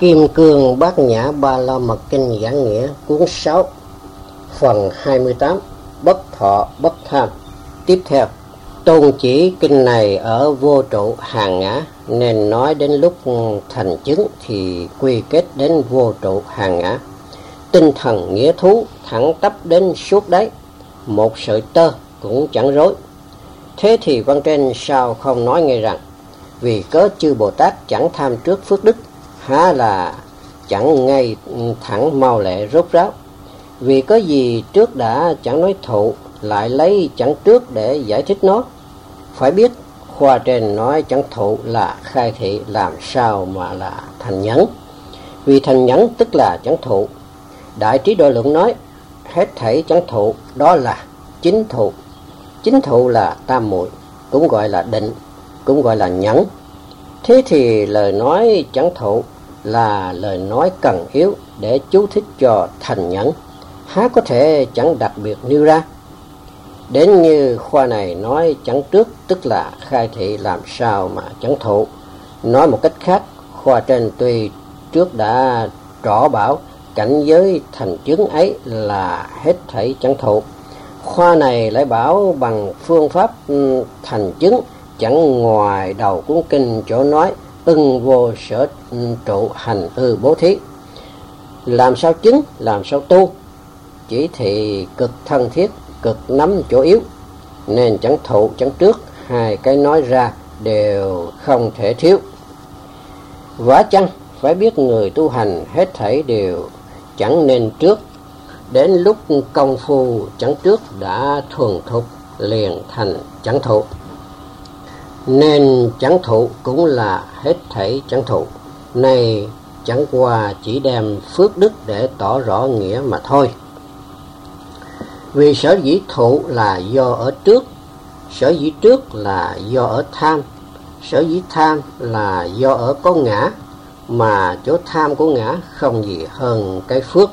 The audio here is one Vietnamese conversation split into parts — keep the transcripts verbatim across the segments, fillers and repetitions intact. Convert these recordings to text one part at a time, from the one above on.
Kim Cương Bát Nhã Ba La Mật Kinh Giảng Nghĩa cuốn sáu, phần hai mươi tám, Bất Thọ Bất Tham. Tiếp theo, tôn chỉ kinh này ở vô trụ hàng ngã, nên nói đến lúc thành chứng thì quy kết đến vô trụ hàng ngã. Tinh thần nghĩa thú thẳng tắp đến suốt đáy, một sợi tơ cũng chẳng rối. Thế thì văn trên sao không nói ngay rằng, vì cớ chư Bồ Tát chẳng tham trước phước đức, há là chẳng ngay thẳng mau lẹ rốt ráo. Vì có gì trước đã chẳng nói thụ, lại lấy chẳng trước để giải thích nó. Phải biết khoa trên nói chẳng thụ là khai thị, làm sao mà là thành nhẫn. Vì thành nhẫn tức là chẳng thụ. Đại Trí Độ Luận nói hết thảy chẳng thụ đó là chính thụ. Chính thụ là tam muội, cũng gọi là định, cũng gọi là nhẫn. Thế thì lời nói chẳng thụ là lời nói cần yếu để chú thích cho thành nhẫn, há có thể chẳng đặc biệt nêu ra. Đến như khoa này nói chẳng trước tức là khai thị, làm sao mà chẳng thụ. Nói một cách khác, khoa trên tuy trước đã rõ bảo cảnh giới thành chứng ấy là hết thảy chẳng thụ, khoa này lại bảo bằng phương pháp thành chứng chẳng ngoài đầu cuốn kinh chỗ nói ưng vô sở trụ hành ư bố thí. Làm sao chứng, làm sao tu, chỉ thị cực thân thiết, cực nắm chỗ yếu, nên chẳng thụ chẳng trước, hai cái nói ra đều không thể thiếu. Vả chăng phải biết người tu hành hết thảy đều chẳng nên trước, đến lúc công phu chẳng trước đã thuần thục liền thành chẳng thụ. Nên chẳng thụ cũng là hết thảy chẳng thụ. Này chẳng qua chỉ đem phước đức để tỏ rõ nghĩa mà thôi. Vì sở dĩ thụ là do ở trước, sở dĩ trước là do ở tham, sở dĩ tham là do ở có ngã, mà chỗ tham của ngã không gì hơn cái phước.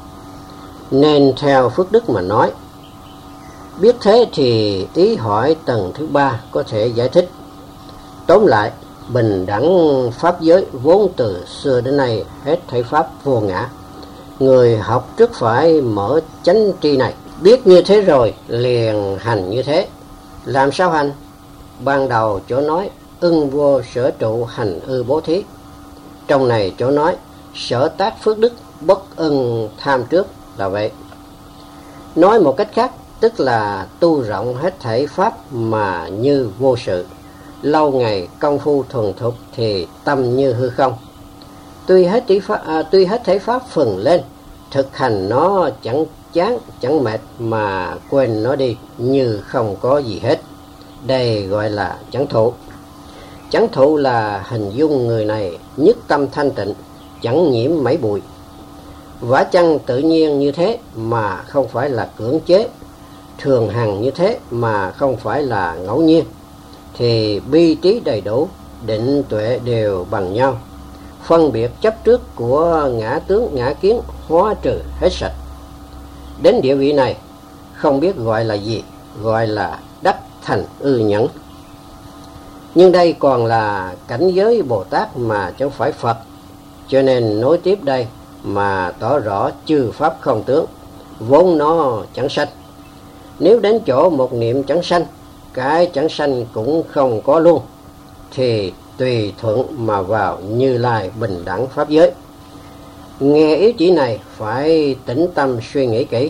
Nên theo phước đức mà nói. Biết thế thì ý hỏi tầng thứ ba có thể giải thích. Tóm lại, bình đẳng pháp giới vốn từ xưa đến nay hết thảy pháp vô ngã. Người học trước phải mở chánh tri này. Biết như thế rồi liền hành như thế. Làm sao hành? Ban đầu chỗ nói ưng vô sở trụ hành ư bố thí. Trong này chỗ nói sở tác phước đức bất ưng tham trước là vậy. Nói một cách khác, tức là tu rộng hết thảy pháp mà như vô sự. Lâu ngày công phu thuần thục thì tâm như hư không. Tuy hết thảy pháp, à, tuy hết thảy pháp phừng lên, thực hành nó chẳng chán chẳng mệt mà quên nó đi như không có gì hết. Đây gọi là chẳng thụ. Chẳng thụ là hình dung người này nhất tâm thanh tịnh, chẳng nhiễm mảy bụi. Vả chăng tự nhiên như thế mà không phải là cưỡng chế, thường hằng như thế mà không phải là ngẫu nhiên, thì bi trí đầy đủ, định tuệ đều bằng nhau. Phân biệt chấp trước của ngã tướng ngã kiến hóa trừ hết sạch. Đến địa vị này không biết gọi là gì, gọi là đắc thành ư nhẫn. Nhưng đây còn là cảnh giới Bồ Tát mà chẳng phải Phật, cho nên nối tiếp đây mà tỏ rõ chư pháp không tướng, vốn nó chẳng sanh. Nếu đến chỗ một niệm chẳng sanh, cái chẳng sanh cũng không có luôn, thì tùy thuận mà vào Như Lai bình đẳng pháp giới. Nghe ý chỉ này phải tĩnh tâm suy nghĩ kỹ.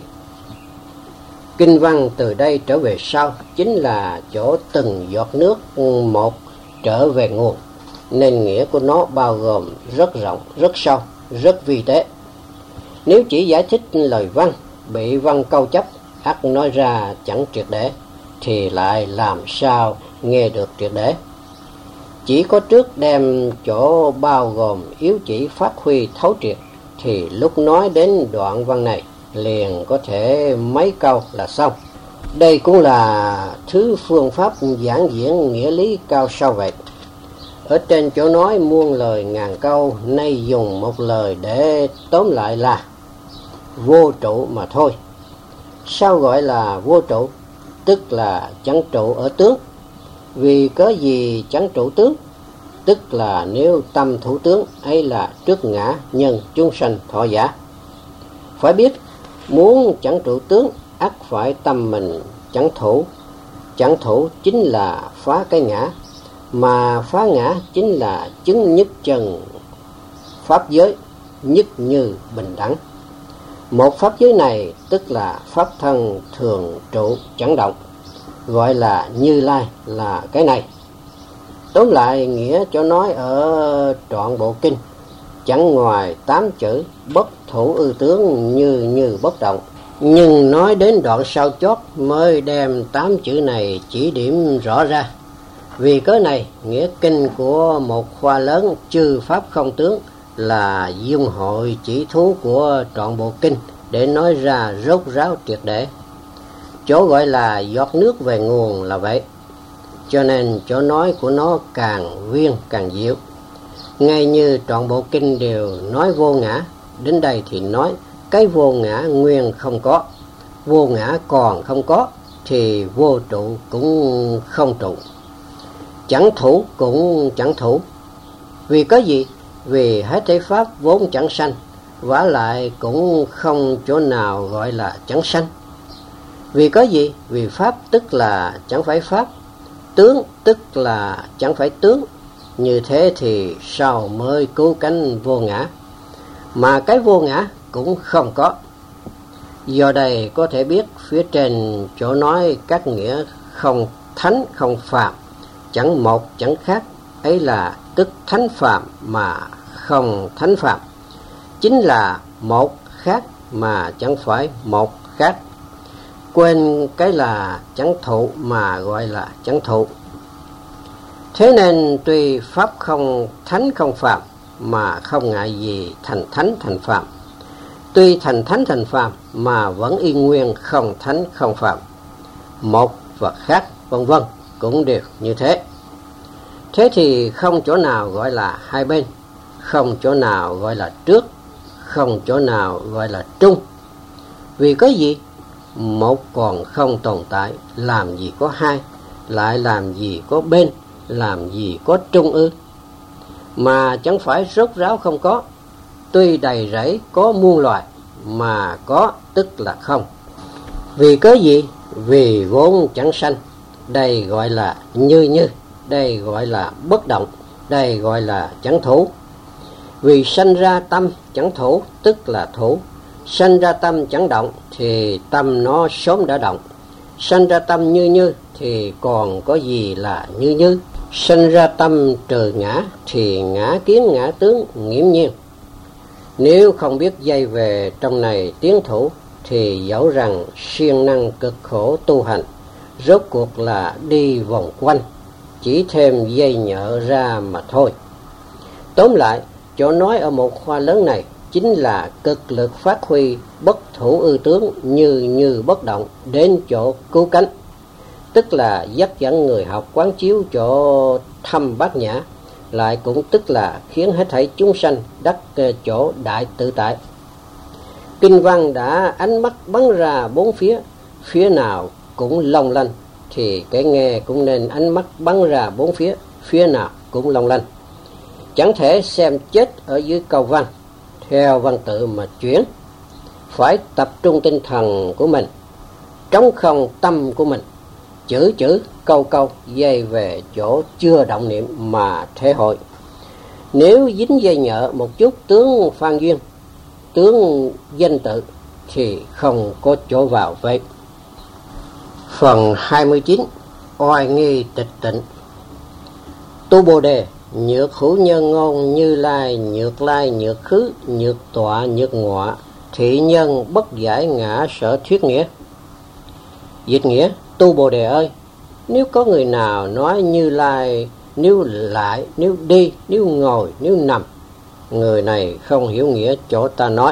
Kinh văn từ đây trở về sau chính là chỗ từng giọt nước một trở về nguồn, nên nghĩa của nó bao gồm rất rộng, rất sâu, rất vi tế. Nếu chỉ giải thích lời văn, bị văn câu chấp, ắt nói ra chẳng triệt để, thì lại làm sao nghe được triệt để. Chỉ có trước đem chỗ bao gồm yếu chỉ phát huy thấu triệt, thì lúc nói đến đoạn văn này liền có thể mấy câu là xong. Đây cũng là thứ phương pháp giảng diễn nghĩa lý cao sâu vậy. Ở trên chỗ nói muôn lời ngàn câu, nay dùng một lời để tóm lại là vô trụ mà thôi. Sao gọi là vô trụ? Tức là chẳng trụ ở tướng. Vì cớ gì chẳng trụ tướng? tức là nếu tâm thủ tướng ấy là trước ngã nhân chúng sanh thọ giả. Phải biết muốn chẳng trụ tướng ắt phải tâm mình chẳng thủ. Chẳng thủ chính là phá cái ngã, mà phá ngã chính là chứng nhất chân pháp giới, nhất như bình đẳng. Một pháp giới này tức là pháp thân thường trụ chẳng động, gọi là Như Lai là cái này. Tóm lại nghĩa cho nói ở trọn bộ kinh chẳng ngoài tám chữ bất thủ ư tướng như như bất động, nhưng nói đến đoạn sau chót mới đem tám chữ này chỉ điểm rõ ra. Vì cớ này nghĩa kinh của một khoa lớn chư pháp không tướng là dung hội chỉ thú của trọn bộ kinh để nói ra rốt ráo triệt để. Chỗ gọi là giọt nước về nguồn là vậy, cho nên chỗ nói của nó càng viên càng diệu. Ngay như trọn bộ kinh đều nói vô ngã, đến đây thì nói cái vô ngã nguyên không có, vô ngã còn không có thì vô trụ cũng không trụ, chẳng thủ cũng chẳng thủ. Vì có gì? Vì hết thảy pháp vốn chẳng sanh, vả lại cũng không chỗ nào gọi là chẳng sanh. Vì có gì? Vì pháp tức là chẳng phải pháp, tướng tức là chẳng phải tướng. Như thế thì sao mới cứu cánh vô ngã? Mà cái vô ngã cũng không có. Do đây có thể biết phía trên chỗ nói các nghĩa không thánh không phạm, chẳng một chẳng khác, ấy là tức thánh phạm mà không thánh phạm, chính là một khác mà chẳng phải một khác. Quên cái là chẳng thụ mà gọi là chẳng thụ. Thế nên tuy pháp không thánh không phạm mà không ngại gì thành thánh thành phạm, tuy thành thánh thành phạm mà vẫn y nguyên không thánh không phạm, một và khác vân vân cũng đều như thế. Thế thì không chỗ nào gọi là hai bên, không chỗ nào gọi là trước, không chỗ nào gọi là trung. Vì có gì? Một còn không tồn tại, làm gì có hai, lại làm gì có bên, làm gì có trung ư? Mà chẳng phải rốt ráo không có, tuy đầy rẫy có muôn loài, mà có tức là không. Vì cớ gì? Vì vốn chẳng sanh, đây gọi là như như, đây gọi là bất động, đây gọi là chẳng thủ. Vì sanh ra tâm chẳng thủ tức là thủ, sanh ra tâm chẳng động thì tâm nó sớm đã động, sanh ra tâm như như thì còn có gì là như như. Sanh ra tâm trừ ngã thì ngã kiến ngã tướng nghiễm nhiên. Nếu không biết dây về trong này tiến thủ thì dẫu rằng siêng năng cực khổ tu hành, rốt cuộc là đi vòng quanh, chỉ thêm dây nhợ ra mà thôi. Tóm lại, chỗ nói ở một khoa lớn này chính là cực lực phát huy bất thủ ư tướng như như bất động đến chỗ cứu cánh, tức là dắt dẫn người học quán chiếu chỗ thâm bát nhã, lại cũng tức là khiến hết thảy chúng sanh đắc chỗ đại tự tại. Kinh văn đã ánh mắt bắn ra bốn phía, phía nào cũng long lanh, thì cái nghe cũng nên ánh mắt bắn ra bốn phía, phía nào cũng long lanh. Chẳng thể xem chết ở dưới câu văn, theo văn tự mà chuyển. Phải tập trung tinh thần của mình, trống không tâm của mình, chữ chữ câu câu dây về chỗ chưa động niệm mà thể hội. Nếu dính dây nhợ một chút tướng phan duyên, tướng danh tự thì không có chỗ vào vậy. Phần hai mươi chín. Oai nghi tịch tịnh. Tu Bồ Đề, nhược hữu nhân ngôn Như Lai, nhược lai nhược khứ, nhược tọa nhược ngọa, thị nhân bất giải ngã sở thuyết nghĩa. Dịch nghĩa: Tu Bồ Đề ơi, nếu có người nào nói Như Lai nếu lại, nếu đi, nếu ngồi, nếu nằm, người này không hiểu nghĩa chỗ ta nói.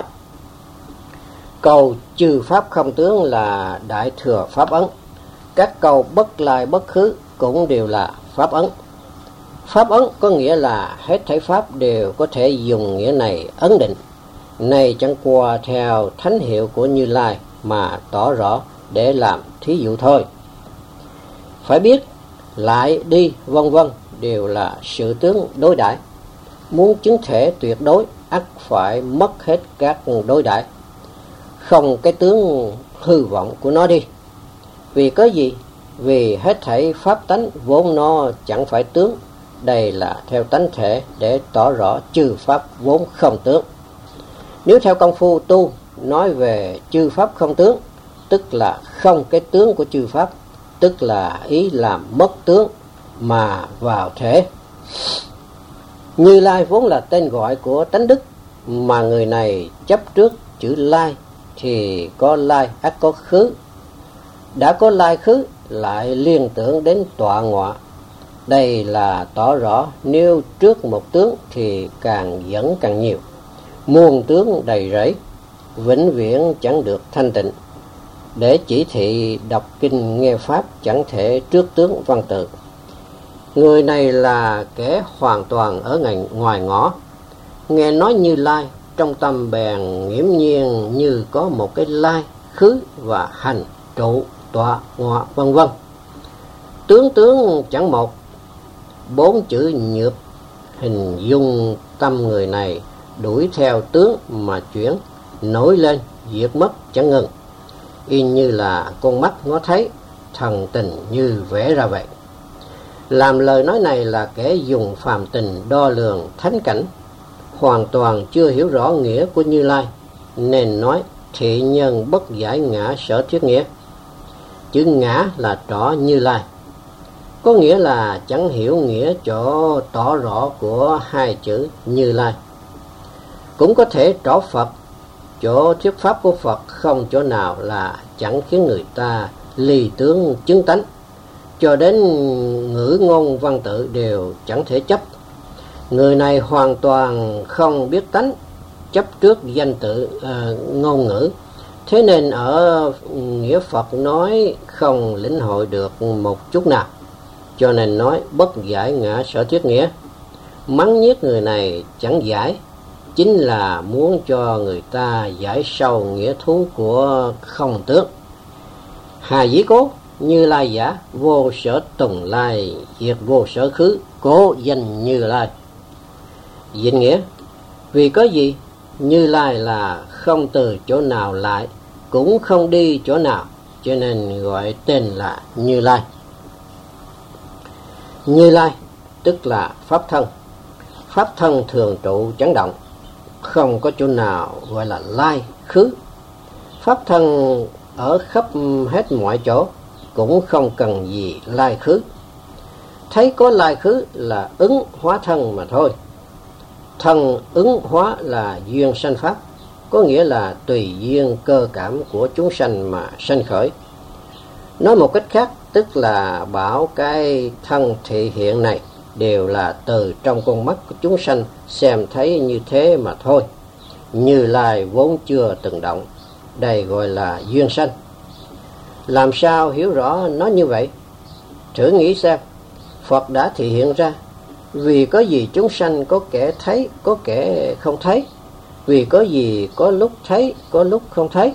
Câu chư pháp không tướng là đại thừa pháp ấn, các câu bất lai bất khứ cũng đều là pháp ấn. Pháp ấn có nghĩa là hết thảy pháp đều có thể dùng nghĩa này ấn định. Này chẳng qua theo thánh hiệu của Như Lai mà tỏ rõ để làm thí dụ thôi. Phải biết lại đi vân vân đều là sự tướng đối đãi. Muốn chứng thể tuyệt đối, ắt phải mất hết các đối đãi, không cái tướng hư vọng của nó đi. Vì có gì? Vì hết thảy pháp tánh vốn nó chẳng phải tướng, đây là theo tánh thể để tỏ rõ chư pháp vốn không tướng. Nếu theo công phu tu nói về chư pháp không tướng, tức là không cái tướng của chư pháp, tức là ý làm mất tướng mà vào thể. Như Lai vốn là tên gọi của tánh đức, mà người này chấp trước chữ lai thì có lai ắt có khứ. Đã có lai khứ lại liên tưởng đến tọa ngọa. Đây là tỏ rõ nếu trước một tướng thì càng dẫn càng nhiều, muôn tướng đầy rẫy, vĩnh viễn chẳng được thanh tịnh. Để chỉ thị đọc kinh nghe pháp chẳng thể trước tướng văn tự. Người này là kẻ hoàn toàn ở ngoài, ngoài ngõ. Nghe nói Như Lai, trong tâm bèn nghiễm nhiên như có một cái lai, khứ và hành, trụ, tọa, ngọa, vân vân. Tướng tướng chẳng một, bốn chữ nhược hình dung tâm người này đuổi theo tướng mà chuyển, nổi lên, diệt mất chẳng ngừng. Y như là con mắt ngó thấy, thần tình như vẽ ra vậy. Làm lời nói này là kẻ dùng phàm tình đo lường thánh cảnh, hoàn toàn chưa hiểu rõ nghĩa của Như Lai, nên nói thị nhân bất giải ngã sở thuyết nghĩa. Chữ ngã là trỏ Như Lai, có nghĩa là chẳng hiểu nghĩa chỗ tỏ rõ của hai chữ Như Lai. Cũng có thể trỏ Phật, chỗ thuyết pháp của Phật không chỗ nào là chẳng khiến người ta ly tướng chứng tánh, cho đến ngữ ngôn văn tự đều chẳng thể chấp. Người này hoàn toàn không biết tánh, chấp trước danh tự uh, ngôn ngữ, thế nên ở nghĩa Phật nói không lĩnh hội được một chút nào, cho nên nói bất giải ngã sở thuyết nghĩa. Mắng nhiếc người này chẳng giải, chính là muốn cho người ta giải sâu nghĩa thú của không tướng. Hà dĩ cố, Như Lai giả, vô sở tùng lai, diệt vô sở khứ, cố danh Như Lai. Dịch nghĩa, vì có gì? Như Lai là không từ chỗ nào lại, cũng không đi chỗ nào, cho nên gọi tên là Như Lai. Như Lai tức là pháp thân. Pháp thân thường trụ chẳng động, không có chỗ nào gọi là lai khứ. Pháp thân ở khắp hết mọi chỗ, cũng không cần gì lai khứ. Thấy có lai khứ là ứng hóa thân mà thôi. Thân ứng hóa là duyên sanh pháp, có nghĩa là tùy duyên cơ cảm của chúng sanh mà sanh khởi. Nói một cách khác, tức là bảo cái thân thị hiện này đều là từ trong con mắt của chúng sanh xem thấy như thế mà thôi. Như Lai vốn chưa từng động, đây gọi là duyên sanh. Làm sao hiểu rõ nó như vậy? Thử nghĩ xem, Phật đã thị hiện ra, vì có gì chúng sanh có kẻ thấy, có kẻ không thấy. Vì có gì có lúc thấy, có lúc không thấy.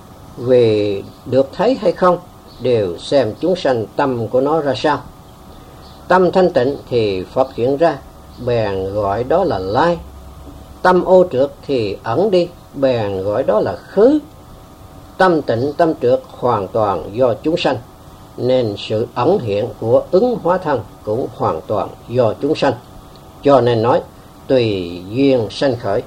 Vì được thấy hay không, đều xem chúng sanh tâm của nó ra sao. Tâm thanh tịnh thì Phật hiện ra, bèn gọi đó là lai. Tâm ô trượt thì ẩn đi, bèn gọi đó là khứ. Tâm tịnh tâm trượt hoàn toàn do chúng sanh, nên sự ẩn hiện của ứng hóa thân cũng hoàn toàn do chúng sanh, cho nên nói tùy duyên sanh khởi.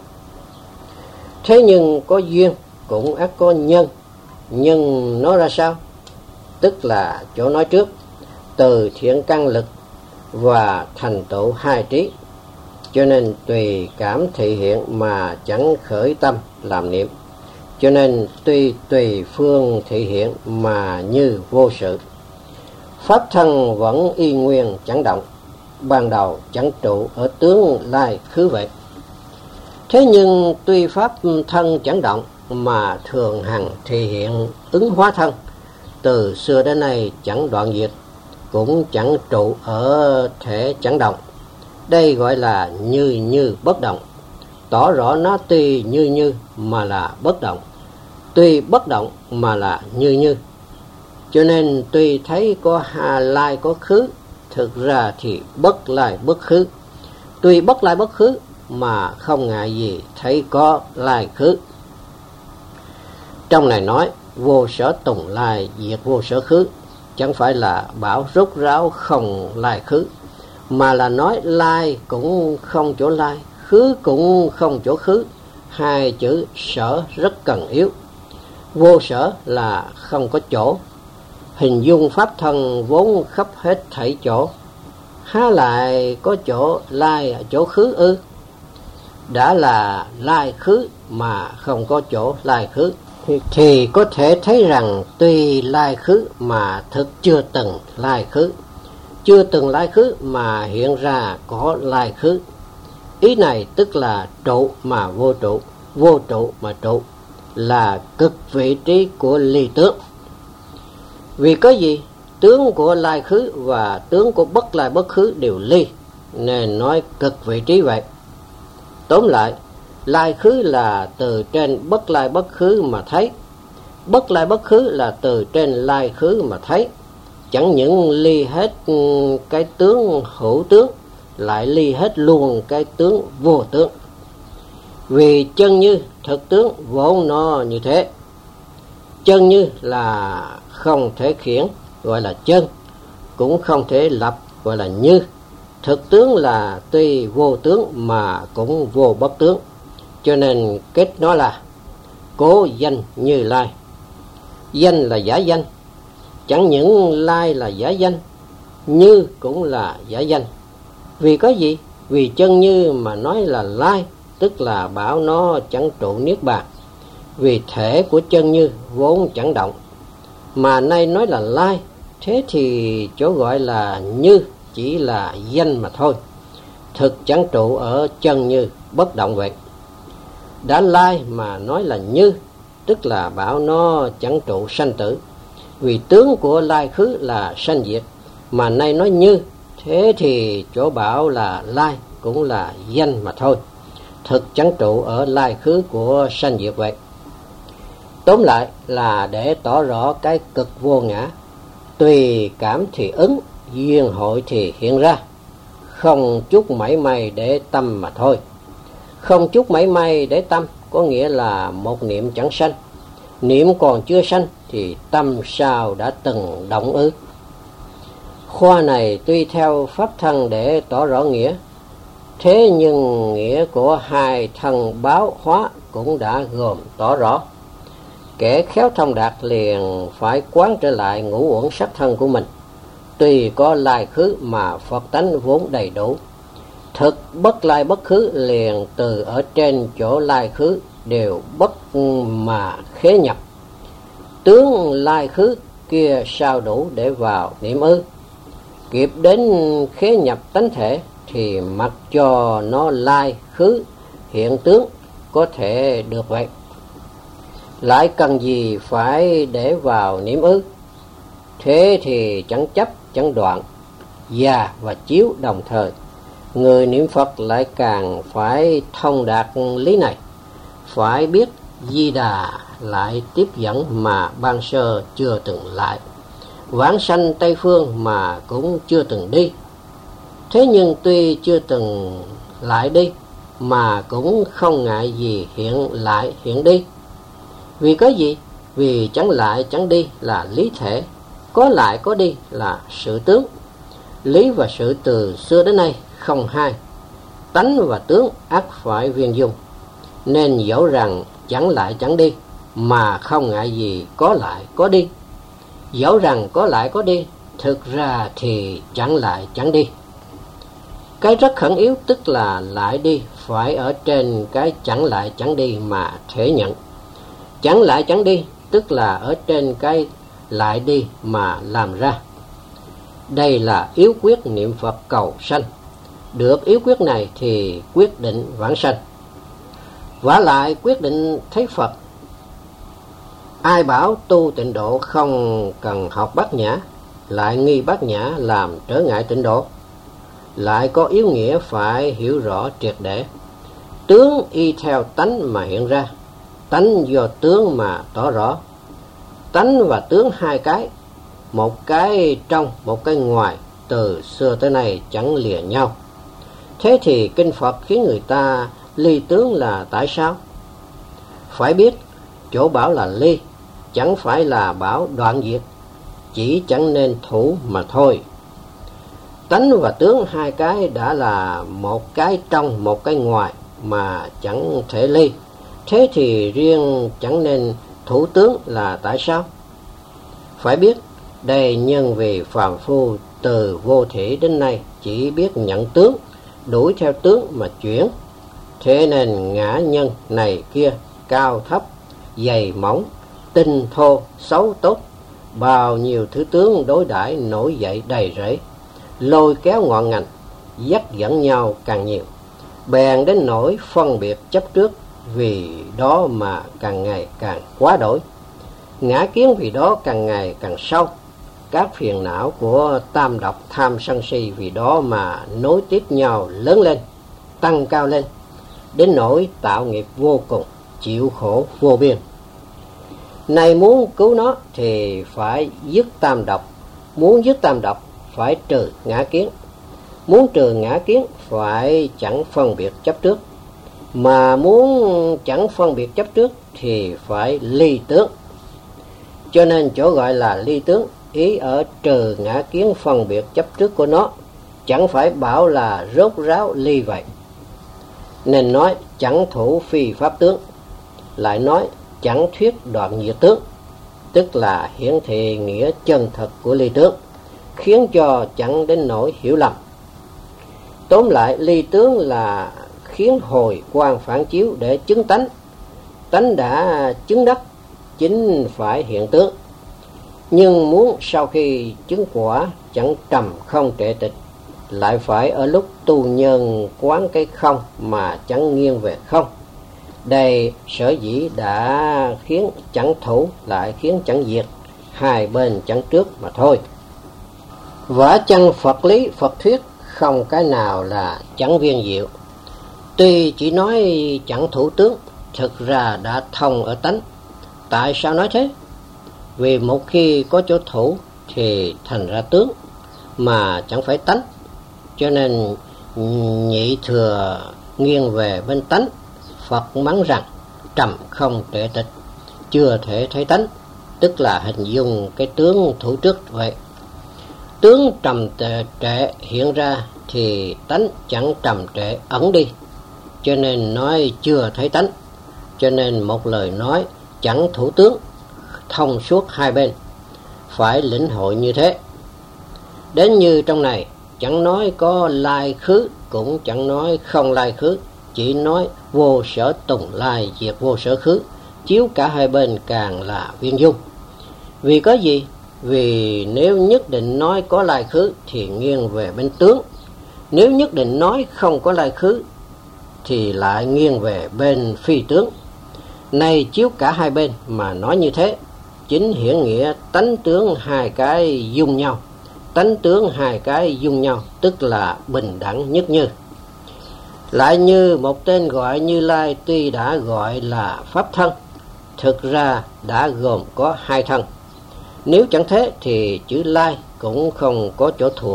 Thế nhưng có duyên cũng ắt có nhân. Nhân nó ra sao? Tức là chỗ nói trước, từ thiện căn lực và thành tựu hai trí, cho nên tùy cảm thị hiện mà chẳng khởi tâm làm niệm, cho nên tuy tùy phương thị hiện mà như vô sự. Pháp thân vẫn y nguyên chẳng động, ban đầu chẳng trụ ở tướng lai khứ vậy. Thế nhưng tuy pháp thân chẳng động mà thường hằng thị hiện ứng hóa thân, từ xưa đến nay chẳng đoạn diệt, cũng chẳng trụ ở thể chẳng động. Đây gọi là như như bất động, tỏ rõ nó tuy như như mà là bất động, tuy bất động mà là như như. Cho nên tuy thấy có hà lai có khứ thực ra thì bất lai bất khứ. Tuy bất lai bất khứ mà không ngại gì thấy có lai khứ. Trong này nói vô sở tùng lai diệt vô sở khứ, chẳng phải là bảo rốt ráo không lai khứ, mà là nói lai cũng không chỗ lai, khứ cũng không chỗ khứ. Hai chữ sở rất cần yếu. Vô sở là không có chỗ, hình dung pháp thân vốn khắp hết thảy chỗ, há lại có chỗ lai ở chỗ khứ ư? Đã là lai khứ mà không có chỗ lai khứ, thì có thể thấy rằng tuy lai khứ mà thực chưa từng lai khứ, chưa từng lai khứ mà hiện ra có lai khứ. Ý này tức là trụ mà vô trụ, vô trụ mà trụ, là cực vị trí của ly tướng. Vì có gì? Tướng của lai khứ và tướng của bất lai bất khứ đều ly, nên nói cực vị trí vậy. Tóm lại, lai khứ là từ trên bất lai bất khứ mà thấy, bất lai bất khứ là từ trên lai khứ mà thấy. Chẳng những ly hết cái tướng hữu tướng, lại ly hết luôn cái tướng vô tướng. Vì chân như thực tướng vốn nó như thế. Chân như là không thể khiển, gọi là chân, cũng không thể lập, gọi là như. Thực tướng là tuy vô tướng mà cũng vô bất tướng, cho nên kết nó là cố danh Như Lai. Danh là giả danh, chẳng những lai là giả danh, như cũng là giả danh. Vì có gì? Vì chân như mà nói là lai, tức là bảo nó chẳng trụ niết bàn. Vì thể của chân như vốn chẳng động, mà nay nói là lai, thế thì chỗ gọi là như chỉ là danh mà thôi, thực chẳng trụ ở chân như bất động vậy. Đã lai mà nói là như, tức là bảo nó chẳng trụ sanh tử. Vì tướng của lai khứ là sanh diệt, mà nay nói như, thế thì chỗ bảo là lai cũng là danh mà thôi, thực chẳng trụ ở lai khứ của sanh diệt vậy. Tóm lại là để tỏ rõ cái cực vô ngã, tùy cảm thì ứng, duyên hội thì hiện ra, không chút mảy may để tâm mà thôi. Không chút mảy may để tâm có nghĩa là một niệm chẳng sanh. Niệm còn chưa sanh thì tâm sao đã từng động ư? Khoa này tuy theo pháp thân để tỏ rõ nghĩa, thế nhưng nghĩa của hai thân báo hóa cũng đã gồm tỏ rõ. Kẻ khéo thông đạt liền phải quán trở lại ngũ uẩn sắc thân của mình. Tuy có lai khứ mà Phật tánh vốn đầy đủ. Thực bất lai bất khứ liền từ ở trên chỗ lai khứ đều bất mà khế nhập. Tướng lai khứ kia sao đủ để vào niệm ư? Kịp đến khế nhập tánh thể thì mặc cho nó lai khứ hiện tướng có thể được vậy. Lại cần gì phải để vào niệm ư? Thế thì chẳng chấp chẳng đoạn, già và chiếu đồng thời. Người niệm Phật lại càng phải thông đạt lý này, phải biết Di Đà lại tiếp dẫn mà ban sơ chưa từng lại, vãng sanh Tây Phương mà cũng chưa từng đi. Thế nhưng tuy chưa từng lại đi mà cũng không ngại gì hiện lại hiện đi. Vì có gì? Vì chẳng lại chẳng đi là lý thể, có lại có đi là sự tướng. Lý và sự từ xưa đến nay không hai, tánh và tướng ắt phải viên dung. Nên dẫu rằng chẳng lại chẳng đi mà không ngại gì có lại có đi. Dẫu rằng có lại có đi, thực ra thì chẳng lại chẳng đi. Cái rất khẩn yếu tức là lại đi phải ở trên cái chẳng lại chẳng đi mà thể nhận. Chẳng lại chẳng đi tức là ở trên cái lại đi mà làm ra. Đây là yếu quyết niệm Phật cầu sanh. Được yếu quyết này thì quyết định vãng sanh. Vả lại quyết định thấy Phật. Ai bảo tu tịnh độ không cần học bát nhã, lại nghi bát nhã làm trở ngại tịnh độ. Lại có yếu nghĩa phải hiểu rõ triệt để. Tướng y theo tánh mà hiện ra, tánh do tướng mà tỏ rõ. Tánh và tướng hai cái, một cái trong một cái ngoài, từ xưa tới nay chẳng lìa nhau. Thế thì kinh Phật khiến người ta ly tướng là tại sao? Phải biết, chỗ bảo là ly, chẳng phải là bảo đoạn diệt, chỉ chẳng nên thủ mà thôi. Tánh và tướng hai cái đã là một cái trong một cái ngoài mà chẳng thể ly. Thế thì riêng chẳng nên thủ tướng là tại sao? Phải biết, đây nhân vì phàm phu từ vô thủy đến nay chỉ biết nhận tướng, đuổi theo tướng mà chuyển. Thế nên ngã nhân này kia, cao thấp, dày mỏng, tinh thô, xấu tốt, bao nhiêu thứ tướng đối đãi nổi dậy đầy rẫy, lôi kéo ngọn ngành, dắt dẫn nhau càng nhiều, bèn đến nỗi phân biệt chấp trước, vì đó mà càng ngày càng quá đổi. Ngã kiến vì đó càng ngày càng sâu, các phiền não của tam độc tham sân si vì đó mà nối tiếp nhau lớn lên, tăng cao lên, đến nỗi tạo nghiệp vô cùng, chịu khổ vô biên. Này muốn cứu nó thì phải dứt tam độc, muốn dứt tam độc phải trừ ngã kiến, muốn trừ ngã kiến phải chẳng phân biệt chấp trước, mà muốn chẳng phân biệt chấp trước thì phải ly tướng. Cho nên chỗ gọi là ly tướng, ý ở trừ ngã kiến phân biệt chấp trước của nó, chẳng phải bảo là rốt ráo ly vậy. Nên nói chẳng thủ phi pháp tướng, lại nói chẳng thuyết đoạn diệt tướng, tức là hiển thị nghĩa chân thật của ly tướng, khiến cho chẳng đến nỗi hiểu lầm. Tóm lại, ly tướng là khiến hồi quang phản chiếu để chứng tánh. Tánh đã chứng đắc, chính phải hiện tướng. Nhưng muốn sau khi chứng quả chẳng trầm không trệ tịch, lại phải ở lúc tu nhân quán cái không mà chẳng nghiêng về không. Đây sở dĩ đã khiến chẳng thủ, lại khiến chẳng diệt, hai bên chẳng trước mà thôi. Vả chăng Phật lý Phật thuyết không cái nào là chẳng viên diệu. Tuy chỉ nói chẳng thủ tướng, thực ra đã thông ở tánh. Tại sao nói thế? Vì một khi có chỗ thủ thì thành ra tướng, mà chẳng phải tánh. Cho nên nhị thừa nghiêng về bên tánh. Phật mắng rằng trầm không trệ tịch, chưa thể thấy tánh, tức là hình dung cái tướng thủ trước vậy. Tướng trầm trệ hiện ra thì tánh chẳng trầm trệ ẩn đi, cho nên nói chưa thấy tánh. Cho nên một lời nói chẳng thủ tướng, thông suốt hai bên, phải lĩnh hội như thế. Đến như trong này, chẳng nói có lai khứ, cũng chẳng nói không lai khứ, chỉ nói vô sở tùng lai diệt vô sở khứ, chiếu cả hai bên càng là viên dung. Vì có gì? Vì nếu nhất định nói có lai khứ thì nghiêng về bên tướng, nếu nhất định nói không có lai khứ thì lại nghiêng về bên phi tướng. Này chiếu cả hai bên mà nói như thế, chính hiển nghĩa tánh tướng hai cái dung nhau. Tánh tướng hai cái dung nhau, tức là bình đẳng nhất như. Lại như một tên gọi Như Lai tuy đã gọi là pháp thân, thực ra đã gồm có hai thân. Nếu chẳng thế thì chữ Lai cũng không có chỗ thuộc.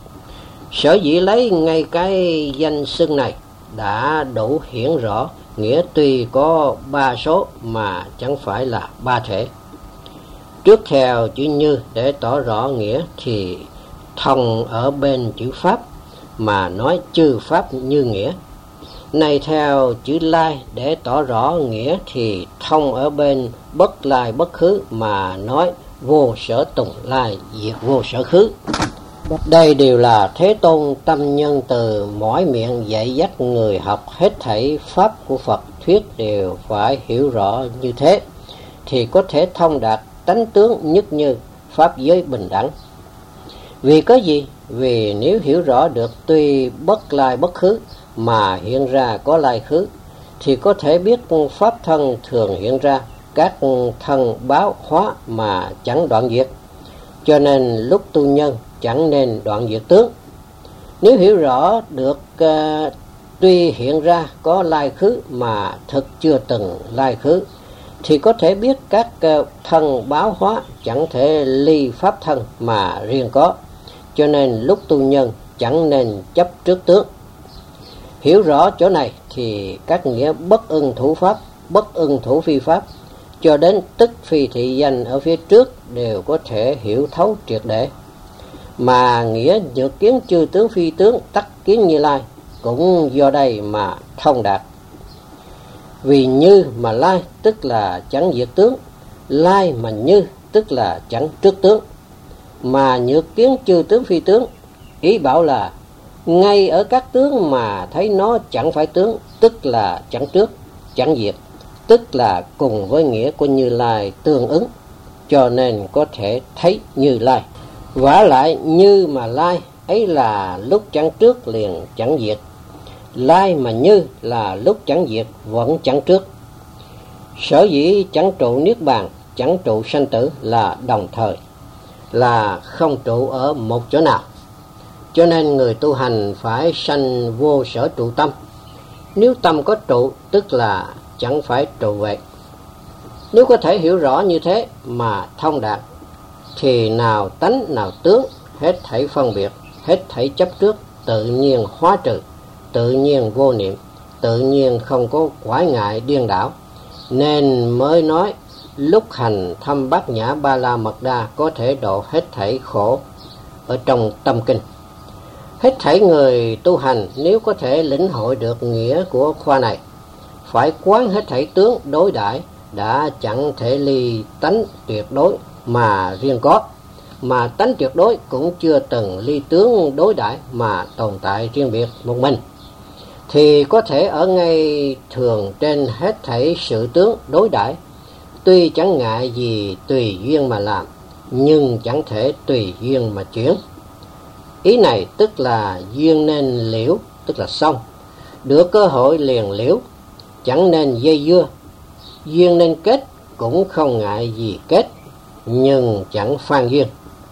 Sở dĩ lấy ngay cái danh xưng này đã đủ hiển rõ nghĩa tuy có ba số mà chẳng phải là ba thể. Trước theo chữ Như để tỏ rõ nghĩa thì thông ở bên chữ Pháp mà nói chư Pháp như nghĩa. Này theo chữ Lai để tỏ rõ nghĩa thì thông ở bên bất lai bất khứ mà nói vô sở tùng lai diệt vô sở khứ. Đây đều là Thế Tôn tâm nhân từ mỏi miệng dạy dắt người học hết thảy pháp của Phật thuyết đều phải hiểu rõ như thế, thì có thể thông đạt tánh tướng nhất như pháp giới bình đẳng. Vì có gì? Vì nếu hiểu rõ được tuy bất lai bất khứ mà hiện ra có lai khứ, thì có thể biết pháp thân thường hiện ra các thân báo hóa mà chẳng đoạn diệt. Cho nên lúc tu nhân chẳng nên đoạn diệt tướng. Nếu hiểu rõ được uh, tuy hiện ra có lai khứ mà thực chưa từng lai khứ, thì có thể biết các uh, thân báo hóa chẳng thể ly pháp thân mà riêng có, cho nên lúc tu nhân chẳng nên chấp trước tướng. Hiểu rõ chỗ này thì các nghĩa bất ưng thủ pháp, bất ưng thủ phi pháp, cho đến tức phi thị danh ở phía trước đều có thể hiểu thấu triệt để. Mà nghĩa nhược kiến chư tướng phi tướng tắc kiến Như Lai cũng do đây mà thông đạt. Vì như mà lai tức là chẳng diệt tướng, lai mà như tức là chẳng trước tướng. Mà nhược kiến chư tướng phi tướng, ý bảo là ngay ở các tướng mà thấy nó chẳng phải tướng, tức là chẳng trước, chẳng diệt, tức là cùng với nghĩa của Như Lai tương ứng, cho nên có thể thấy Như Lai. Vả lại như mà lai ấy là lúc chẳng trước liền chẳng diệt, lai mà như là lúc chẳng diệt vẫn chẳng trước. Sở dĩ chẳng trụ niết bàn, chẳng trụ sanh tử là đồng thời, là không trụ ở một chỗ nào. Cho nên người tu hành phải sanh vô sở trụ tâm. Nếu tâm có trụ tức là chẳng phải trụ vậy. Nếu có thể hiểu rõ như thế mà thông đạt, thì nào tánh nào tướng, hết thảy phân biệt, hết thảy chấp trước, tự nhiên hóa trừ, tự nhiên vô niệm, tự nhiên không có quái ngại điên đảo. Nên mới nói lúc hành thâm bát nhã ba la mật đa có thể độ hết thảy khổ ở trong tâm kinh. Hết thảy người tu hành nếu có thể lĩnh hội được nghĩa của khoa này, phải quán hết thảy tướng đối đãi đã chẳng thể ly tánh tuyệt đối mà riêng có, mà tánh tuyệt đối cũng chưa từng ly tướng đối đãi mà tồn tại riêng biệt một mình, thì có thể ở ngay thường trên hết thảy sự tướng đối đãi, tuy chẳng ngại gì tùy duyên mà làm, nhưng chẳng thể tùy duyên mà chuyển. Ý này tức là duyên nên liễu, tức là xong, được cơ hội liền liễu, chẳng nên dây dưa. Duyên nên kết, cũng không ngại gì kết, nhưng chẳng phan duyên.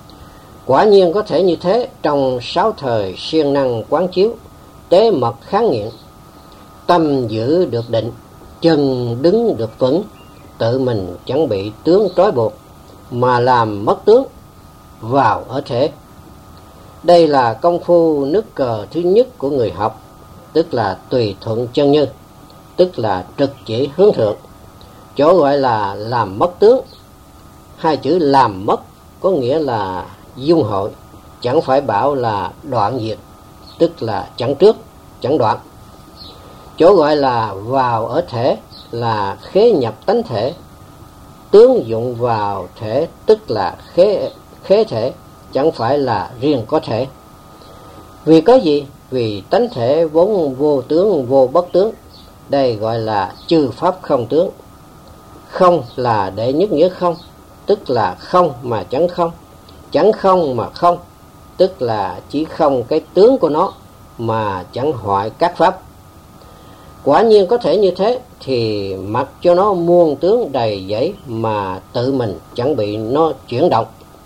Quả nhiên có thể như thế trong sáu thời siêng năng quán chiếu, tế mật kháng nghiện, tâm giữ được định, chân đứng được vững, tự mình chẳng bị tướng trói buộc, mà làm mất tướng, vào ở thể. Đây là công phu nước cờ thứ nhất của người học, tức là tùy thuận chân như, tức là trực chỉ hướng thượng. Chỗ gọi là làm mất tướng. Hai chữ làm mất có nghĩa là dung hội, chẳng phải bảo là đoạn diệt, tức là chẳng trước, chẳng đoạn. Chỗ gọi là vào ở thể là khế nhập tánh thể, tướng dụng vào thể tức là khế, khế thể, chẳng phải là riêng có thể. Vì có gì? Vì tánh thể vốn vô tướng vô bất tướng, đây gọi là chư pháp không tướng. Không là đệ nhất nghĩa không, tức là không mà chẳng không, chẳng không mà không, tức là chỉ không cái tướng của nó mà chẳng hoại các pháp. Quả nhiên có thể như thế thì mặc cho nó muôn tướng đầy dẫy mà tự mình chẳng bị nó chuyển động.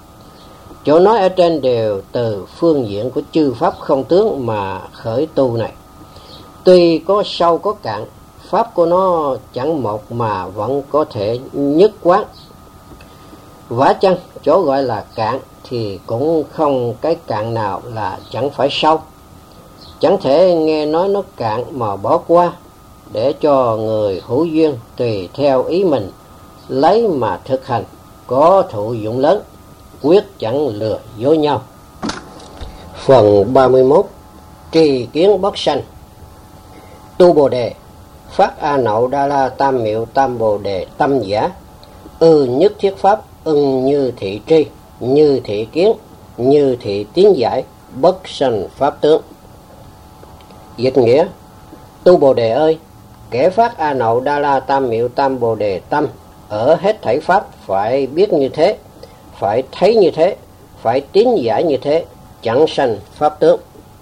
Chỗ nói ở trên đều từ phương diện của chư pháp không tướng mà khởi tu này. Tuy có sâu có cạn, pháp của nó chẳng một mà vẫn có thể nhất quán. Vả chăng chỗ gọi là cạn thì cũng không cái cạn nào là chẳng phải sâu. Chẳng thể nghe nói nó cạn mà bỏ qua, để cho người hữu duyên tùy theo ý mình lấy mà thực hành, có thụ dụng lớn, quyết chẳng lừa dối nhau. Phần ba mươi mốt. Trì kiến bất sanh. Tu Bồ Đề, phát A Nậu Đa La Tam Miệu Tam Bồ Đề tâm giả, ư nhất thiết pháp, ưng như thị tri, như thị kiến, như thị tiến giải, bất sanh pháp tướng. Dịch nghĩa: Tu Bồ Đề ơi, kẻ phát A Nậu Đa La Tam Miệu Tam Bồ Đề tâm ở hết thảy pháp phải biết như thế, phải thấy như thế, phải tiến giải như thế, chẳng sanh pháp tướng.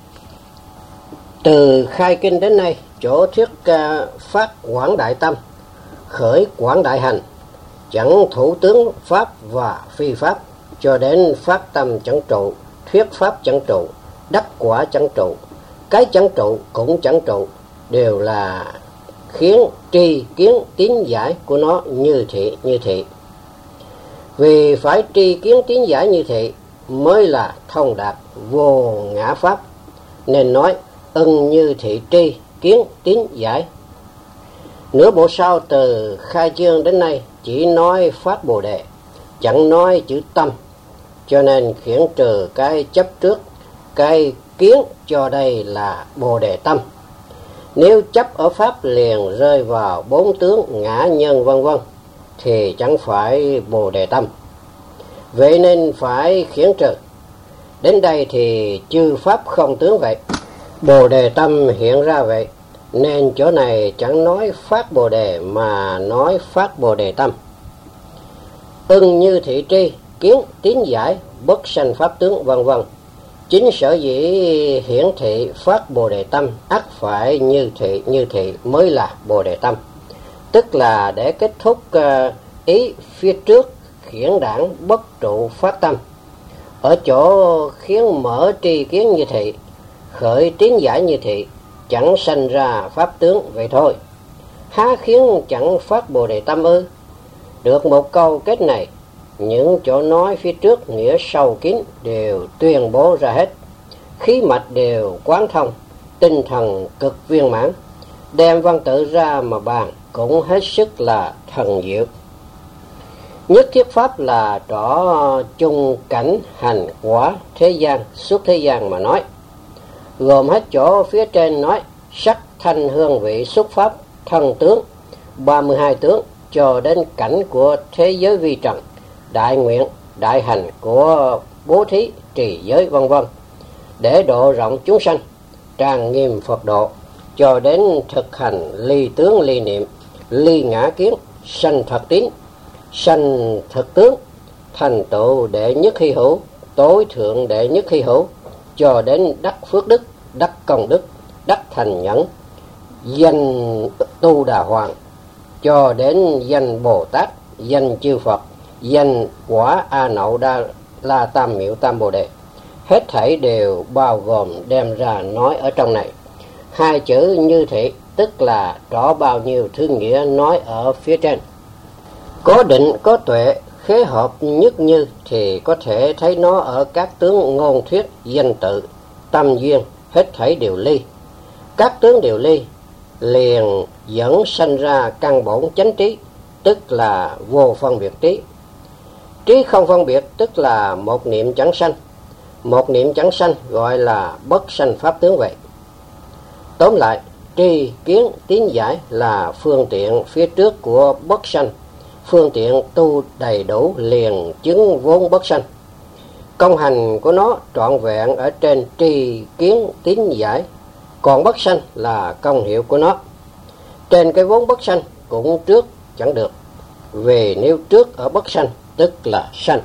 Từ khai kinh đến nay, chỗ thuyết ca phát quảng đại tâm, khởi quảng đại hành, chẳng thủ tướng pháp và phi pháp, cho đến phát tâm chẳng trụ, thuyết pháp chẳng trụ, đắc quả chẳng trụ, cái chẳng trụ cũng chẳng trụ, đều là khiến tri kiến tiến giải của nó như thị như thị. Vì phải tri kiến tiến giải như thị, mới là thông đạt vô ngã pháp, nên nói ưng như thị tri, kiến tín giải. Nửa bộ sau từ khai chương đến nay chỉ nói phát Bồ Đề, chẳng nói chữ tâm, cho nên khiển trừ cái chấp trước, cái kiến cho đây là Bồ Đề tâm. Nếu chấp ở pháp liền rơi vào bốn tướng ngã nhân vân vân thì chẳng phải Bồ Đề tâm. Vậy nên phải khiển trừ. Đến đây thì chư pháp không tướng vậy, Bồ Đề tâm hiện ra vậy, nên chỗ này chẳng nói phát Bồ Đề mà nói phát Bồ Đề tâm. Ưng như thị tri, kiến tín giải, bất sanh pháp tướng vân vân. Chính sở dĩ hiển thị phát Bồ Đề tâm, ắt phải như thị như thị mới là Bồ Đề tâm. Tức là để kết thúc uh, ý phía trước khiển đảng bất trụ phát tâm. Ở chỗ khiến mở tri kiến như thị, khởi tín giải như thị, chẳng sanh ra pháp tướng vậy thôi. Há khiến chẳng phát Bồ Đề tâm ư? Được một câu kết này, những chỗ nói phía trước nghĩa sâu kín đều tuyên bố ra hết. Khí mạch đều quán thông, tinh thần cực viên mãn, đem văn tự ra mà bàn cũng hết sức là thần diệu. Nhất thiết pháp là trỏ chung cảnh hành quả thế gian, suốt thế gian mà nói. Gồm hết chỗ phía trên nói sắc thanh hương vị xúc pháp thân tướng, ba mươi hai tướng, cho đến cảnh của thế giới vi trần, đại nguyện, đại hành của bố thí, trì giới vân vân, để độ rộng chúng sanh, trang nghiêm Phật độ, cho đến thực hành ly tướng ly niệm, ly ngã kiến, sanh thật tín, sanh thực tướng, thành tựu đệ nhất hy hữu, tối thượng đệ nhất hy hữu, cho đến đắc phước đức, đắc công đức, đắc thành nhẫn, danh tu đà hoàng, cho đến danh Bồ Tát, danh chư Phật, danh quả A Nậu Đa La Tam Miệu Tam Bồ Đề. Hết thảy đều bao gồm đem ra nói ở trong này. Hai chữ như thị tức là rõ bao nhiêu thứ nghĩa nói ở phía trên. Có định, có tuệ, khế hợp nhất như thì có thể thấy nó ở các tướng ngôn thuyết, danh tự, tâm duyên, hết thảy đều ly. Các tướng đều ly, liền dẫn sanh ra căn bổn chánh trí, tức là vô phân biệt trí. Trí không phân biệt tức là một niệm chẳng sanh. Một niệm chẳng sanh gọi là bất sanh pháp tướng vậy. Tóm lại, tri kiến tín giải là phương tiện phía trước của bất sanh, phương tiện tu đầy đủ liền chứng vốn bất sanh. Công hành của nó trọn vẹn ở trên tri kiến tín giải, còn bất sanh là công hiệu của nó. Trên cái vốn bất sanh cũng trước chẳng được, vì nếu trước ở bất sanh tức là sanh.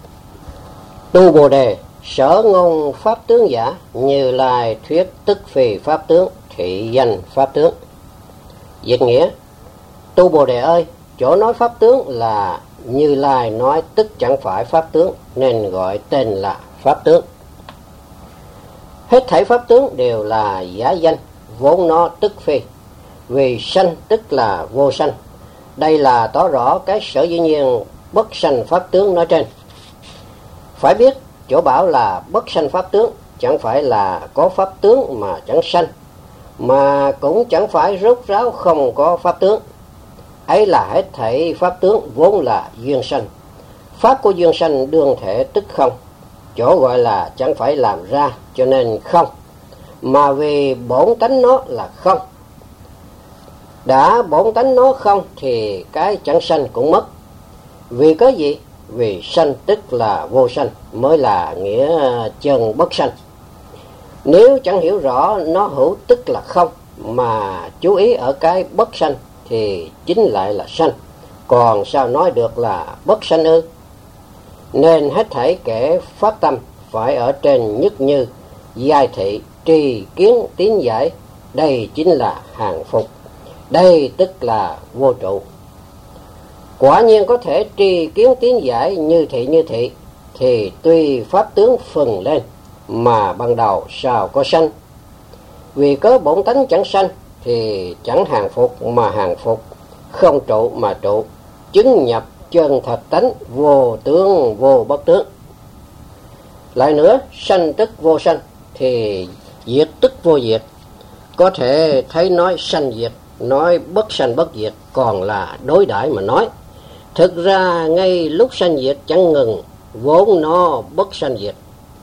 Tu Bồ Đề sở ngôn pháp tướng giả, Như Lai thuyết tức phì pháp tướng, thị danh pháp tướng. Dịch nghĩa, tu Bồ Đề ơi, chỗ nói pháp tướng là Như Lai nói tức chẳng phải pháp tướng, nên gọi tên là pháp tướng. Hết thảy pháp tướng đều là giả danh, vốn nó tức phi, vì sanh tức là vô sanh. Đây là tỏ rõ cái sở dĩ nhiên bất sanh pháp tướng nói trên. Phải biết chỗ bảo là bất sanh pháp tướng chẳng phải là có pháp tướng mà chẳng sanh, mà cũng chẳng phải rốt ráo không có pháp tướng. Ấy là hết thảy pháp tướng vốn là duyên sanh. Pháp của duyên sanh đương thể tức không, chỗ gọi là chẳng phải làm ra cho nên không, mà vì bổn tánh nó là không. Đã bổn tánh nó không thì cái chẳng sanh cũng mất. Vì có gì? Vì sanh tức là vô sanh, mới là nghĩa chân bất sanh. Nếu chẳng hiểu rõ nó hữu tức là không, mà chú ý ở cái bất sanh thì chính lại là sanh. Còn sao nói được là bất sanh ư? Nên hết thảy kẻ phát tâm phải ở trên nhất như, giai thị, tri kiến tín giải. Đây chính là hàng phục. Đây tức là vô trụ. Quả nhiên có thể tri kiến tín giải như thị như thị, thì tuy pháp tướng phừng lên, mà ban đầu sao có sanh. Vì có bổn tánh chẳng sanh, thì chẳng hàng phục mà hàng phục, không trụ mà trụ, chứng nhập chân thật tánh, vô tướng vô bất tướng. Lại nữa, sanh tức vô sanh thì diệt tức vô diệt. Có thể thấy nói sanh diệt, nói bất sanh bất diệt còn là đối đãi mà nói. Thực ra ngay lúc sanh diệt chẳng ngừng, vốn nó bất sanh diệt.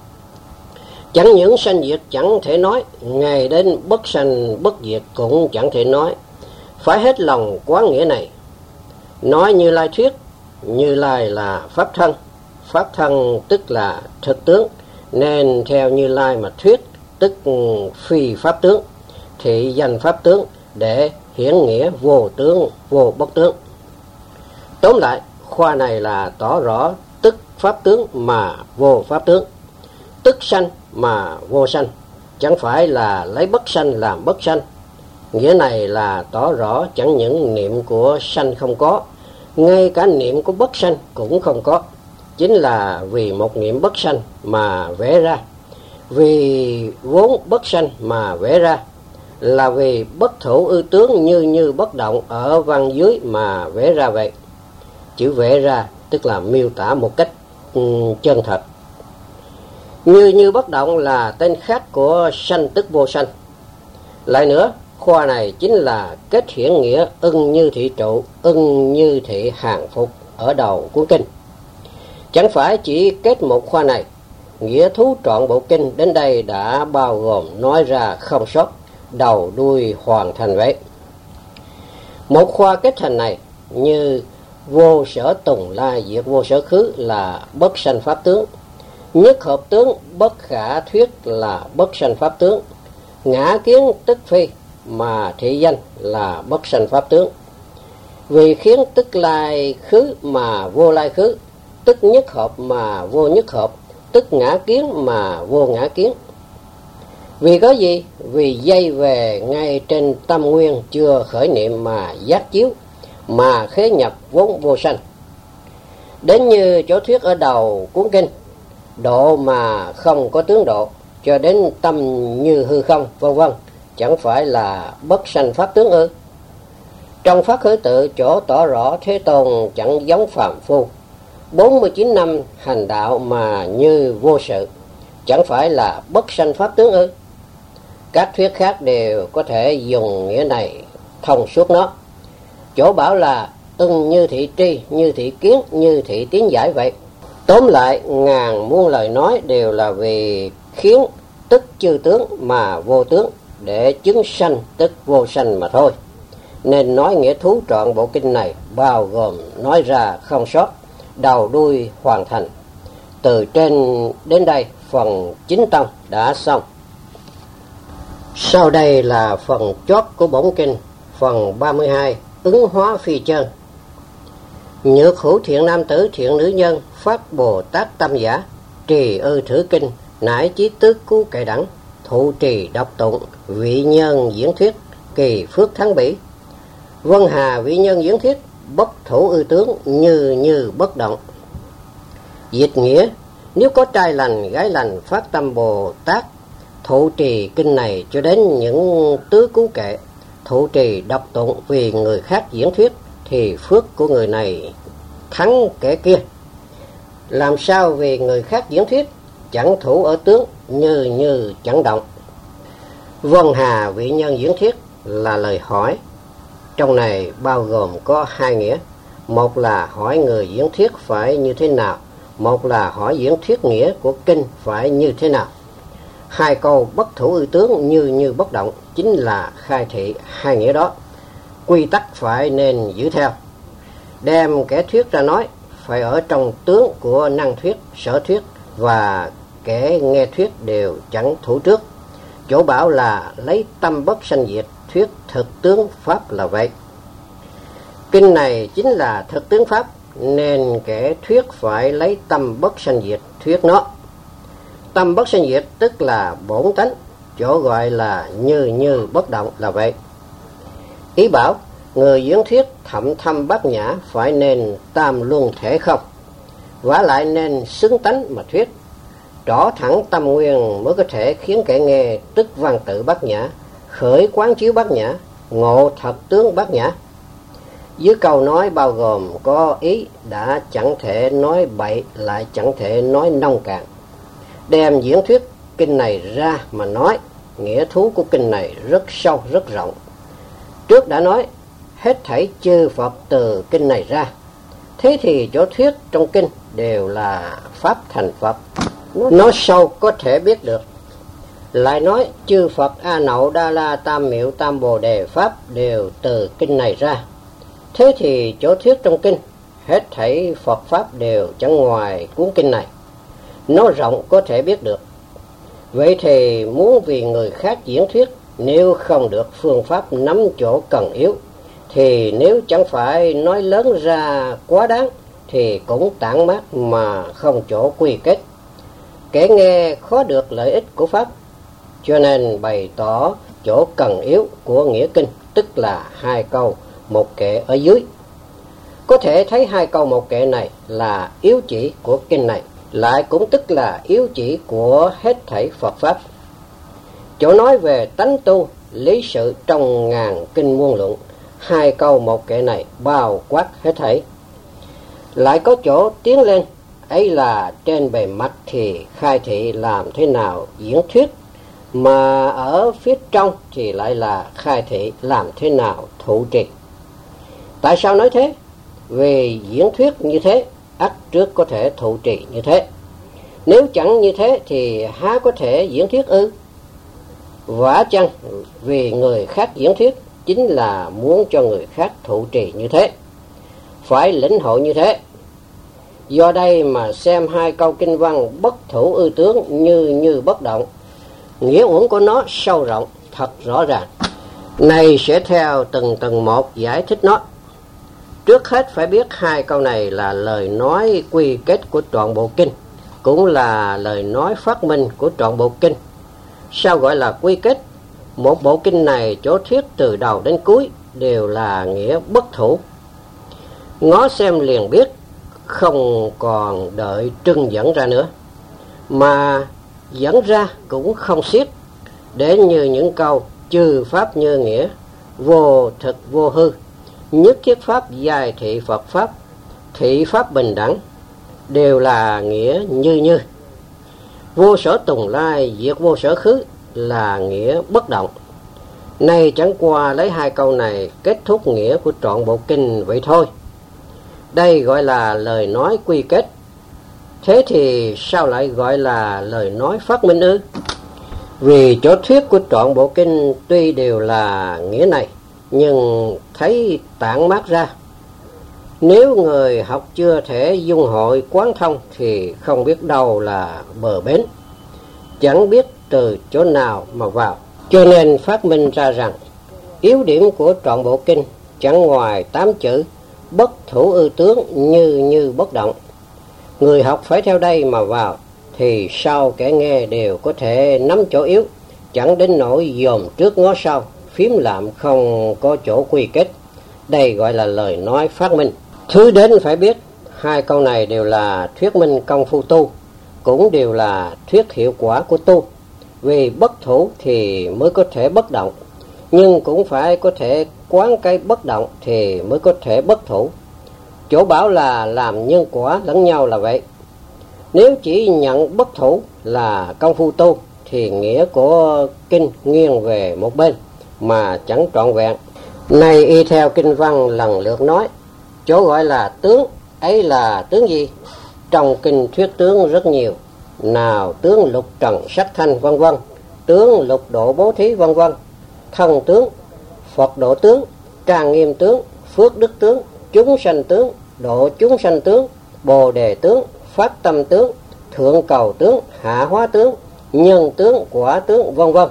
Chẳng những sanh diệt chẳng thể nói, ngày đến bất sanh bất diệt cũng chẳng thể nói. Phải hết lòng quán nghĩa này. Nói Như Lai thuyết, Như Lai là pháp thân, pháp thân tức là thực tướng, nên theo Như Lai mà thuyết tức phi pháp tướng, thị danh pháp tướng để hiển nghĩa vô tướng vô bất tướng. Tóm lại, khoa này là tỏ rõ tức pháp tướng mà vô pháp tướng, tức sanh mà vô sanh, chẳng phải là lấy bất sanh làm bất sanh. Nghĩa này là tỏ rõ chẳng những niệm của sanh không có, ngay cả niệm của bất sanh cũng không có. Chính là vì một niệm bất sanh mà vẽ ra, vì vốn bất sanh mà vẽ ra, là vì bất thủ ư tướng như như bất động ở văn dưới mà vẽ ra vậy. Chữ vẽ ra tức là miêu tả một cách um, chân thật. Như như bất động là tên khác của sanh tức vô sanh. Lại nữa, khoa này chính là kết hiển nghĩa ưng như thị trụ, ưng như thị hàng phục ở đầu cuốn kinh. Chẳng phải chỉ kết một khoa này, nghĩa thú trọn bộ kinh đến đây đã bao gồm nói ra không sót, đầu đuôi hoàn thành vậy. Một khoa kết thành này như vô sở tùng lai diệt vô sở khứ là bất sanh pháp tướng, nhất hợp tướng bất khả thuyết là bất sanh pháp tướng, ngã kiến tức phi mà thị danh là bất sanh pháp tướng. Vì khiến tức lai khứ mà vô lai khứ, tức nhất hợp mà vô nhất hợp, tức ngã kiến mà vô ngã kiến. Vì có gì? Vì dây về ngay trên tâm nguyên chưa khởi niệm mà giác chiếu, mà khế nhập vốn vô sanh. Đến như chỗ thuyết ở đầu cuốn kinh, độ mà không có tướng độ, cho đến tâm như hư không, vân vân, chẳng phải là bất sanh pháp tướng ư? Trong Pháp Khởi Tự chỗ tỏ rõ Thế Tôn chẳng giống phàm phu, bốn mươi chín năm hành đạo mà như vô sự, chẳng phải là bất sanh pháp tướng ư? Các thuyết khác đều có thể dùng nghĩa này thông suốt nó. Chỗ bảo là ưng như thị tri, như thị kiến, như thị tiến giải vậy. Tóm lại, ngàn muôn lời nói đều là vì khiến tức chư tướng mà vô tướng, để chứng sanh tức vô sanh mà thôi. Nên nói nghĩa thú trọn bộ kinh này bao gồm nói ra không sót, đầu đuôi hoàn thành. Từ trên đến đây phần chính tông đã xong. Sau đây là phần chót của bổn kinh, phần ba mươi hai, ứng hóa phi chân. Nhược hữu thiện nam tử thiện nữ nhân, phát Bồ Tát tâm giả, trì ư thử kinh, nải chí tước cứu cải đẳng, thụ trì đọc tụng, vị nhân diễn thuyết, kỳ phước thắng bỉ. Vân hà vị nhân diễn thuyết, bất thủ ư tướng, như như bất động. Dịch nghĩa, nếu có trai lành, gái lành, phát tâm Bồ Tát, thụ trì kinh này cho đến những tứ cứu kệ, thụ trì đọc tụng vì người khác diễn thuyết, thì phước của người này thắng kẻ kia. Làm sao vì người khác diễn thuyết, chẳng thủ ở tướng, như như chẳng động. Vân hà vị nhân diễn thuyết là lời hỏi. Trong này bao gồm có hai nghĩa. Một là hỏi người diễn thuyết phải như thế nào, một là hỏi diễn thuyết nghĩa của kinh phải như thế nào. Hai câu bất thủ ư tướng, như như bất động chính là khai thị hai nghĩa đó. Quy tắc phải nên giữ theo. Đem kẻ thuyết ra nói phải ở trong tướng của năng thuyết, sở thuyết, và kẻ nghe thuyết đều chẳng thủ trước. Chỗ bảo là lấy tâm bất sanh diệt, thuyết thực tướng pháp là vậy. Kinh này chính là thực tướng pháp, nên kẻ thuyết phải lấy tâm bất sanh diệt thuyết nó. Tâm bất sanh diệt tức là bổn tánh, chỗ gọi là như như bất động là vậy. Ý bảo người diễn thuyết thậm thâm bát nhã phải nên tam luân thể không, vả lại nên xứng tánh mà thuyết. Rõ thẳng tâm nguyên mới có thể khiến kẻ nghe tức văn tự bát nhã, khởi quán chiếu bát nhã, ngộ thật tướng bát nhã. Dưới câu nói bao gồm có ý đã chẳng thể nói bậy, lại chẳng thể nói nông cạn. Đem diễn thuyết kinh này ra mà nói, nghĩa thú của kinh này rất sâu, rất rộng. Trước đã nói, hết thảy chư Phật từ kinh này ra. Thế thì chỗ thuyết trong kinh đều là Pháp thành Phật. Nó sâu có thể biết được. Lại nói, chư Phật A Nậu Đa La Tam Miệu Tam Bồ Đề Pháp đều từ kinh này ra. Thế thì chỗ thuyết trong kinh, hết thảy Phật Pháp đều chẳng ngoài cuốn kinh này. Nó rộng có thể biết được. Vậy thì muốn vì người khác diễn thuyết, nếu không được phương pháp nắm chỗ cần yếu, thì nếu chẳng phải nói lớn ra quá đáng, thì cũng tản mát mà không chỗ quy kết. Kẻ nghe khó được lợi ích của Pháp, cho nên bày tỏ chỗ cần yếu của nghĩa kinh, tức là hai câu một kệ ở dưới. Có thể thấy hai câu một kệ này là yếu chỉ của kinh này, lại cũng tức là yếu chỉ của hết thảy Phật Pháp. Chỗ nói về tánh tu, lý sự trong ngàn kinh muôn luận, hai câu một kệ này bao quát hết thảy. Lại có chỗ tiến lên, ấy là trên bề mặt thì khai thị làm thế nào diễn thuyết, mà ở phía trong thì lại là khai thị làm thế nào thụ trì. Tại sao nói thế? Vì diễn thuyết như thế, ắt trước có thể thụ trì như thế. Nếu chẳng như thế thì há có thể diễn thuyết ư? Vả chăng vì người khác diễn thuyết chính là muốn cho người khác thụ trì như thế, phải lĩnh hội như thế. Do đây mà xem hai câu kinh văn bất thủ ư tướng như như bất động, nghĩa uẩn của nó sâu rộng, thật rõ ràng. Này sẽ theo từng từng một giải thích nó. Trước hết phải biết hai câu này là lời nói quy kết của trọn bộ kinh, cũng là lời nói phát minh của trọn bộ kinh. Sao gọi là quy kết? Một bộ kinh này chỗ thuyết từ đầu đến cuối đều là nghĩa bất thủ. Ngó xem liền biết, không còn đợi trưng dẫn ra nữa. Mà dẫn ra cũng không xiết, để như những câu chư Pháp như nghĩa, vô thực vô hư, nhất thiết Pháp giai thị Phật Pháp, thị Pháp bình đẳng, đều là nghĩa như như. Vô sở tùng lai, diệt vô sở khứ là nghĩa bất động. Nay chẳng qua lấy hai câu này kết thúc nghĩa của trọn bộ kinh vậy thôi. Đây gọi là lời nói quy kết. Thế thì sao lại gọi là lời nói phát minh ư? Vì chỗ thuyết của trọn bộ kinh tuy đều là nghĩa này, nhưng thấy tản mát ra. Nếu người học chưa thể dung hội quán thông thì không biết đâu là bờ bến, chẳng biết từ chỗ nào mà vào. Cho nên phát minh ra rằng yếu điểm của trọn bộ kinh chẳng ngoài tám chữ bất thủ ư tướng như như bất động. Người học phải theo đây mà vào, thì sau kẻ nghe đều có thể nắm chỗ yếu, chẳng đến nỗi dòm trước ngó sau, phím lạm không có chỗ quy kết. Đây gọi là lời nói phát minh. Thứ đến phải biết, hai câu này đều là thuyết minh công phu tu, cũng đều là thuyết hiệu quả của tu. Vì bất thủ thì mới có thể bất động, nhưng cũng phải có thể quán cái bất động thì mới có thể bất thủ. Chỗ bảo là làm nhân quả lẫn nhau là vậy. Nếu chỉ nhận bất thủ là công phu tu thì nghĩa của kinh nghiêng về một bên mà chẳng trọn vẹn. Nay y theo kinh văn lần lượt nói, chỗ gọi là tướng, ấy là tướng gì? Trong kinh thuyết tướng rất nhiều, nào tướng lục trần sắc thanh vân vân, tướng lục độ bố thí vân vân, thân tướng, Phật độ tướng, trang nghiêm tướng, phước đức tướng, chúng sanh tướng, độ chúng sanh tướng, bồ đề tướng, phát tâm tướng, thượng cầu tướng, hạ hóa tướng, nhân tướng, quả tướng vân vân.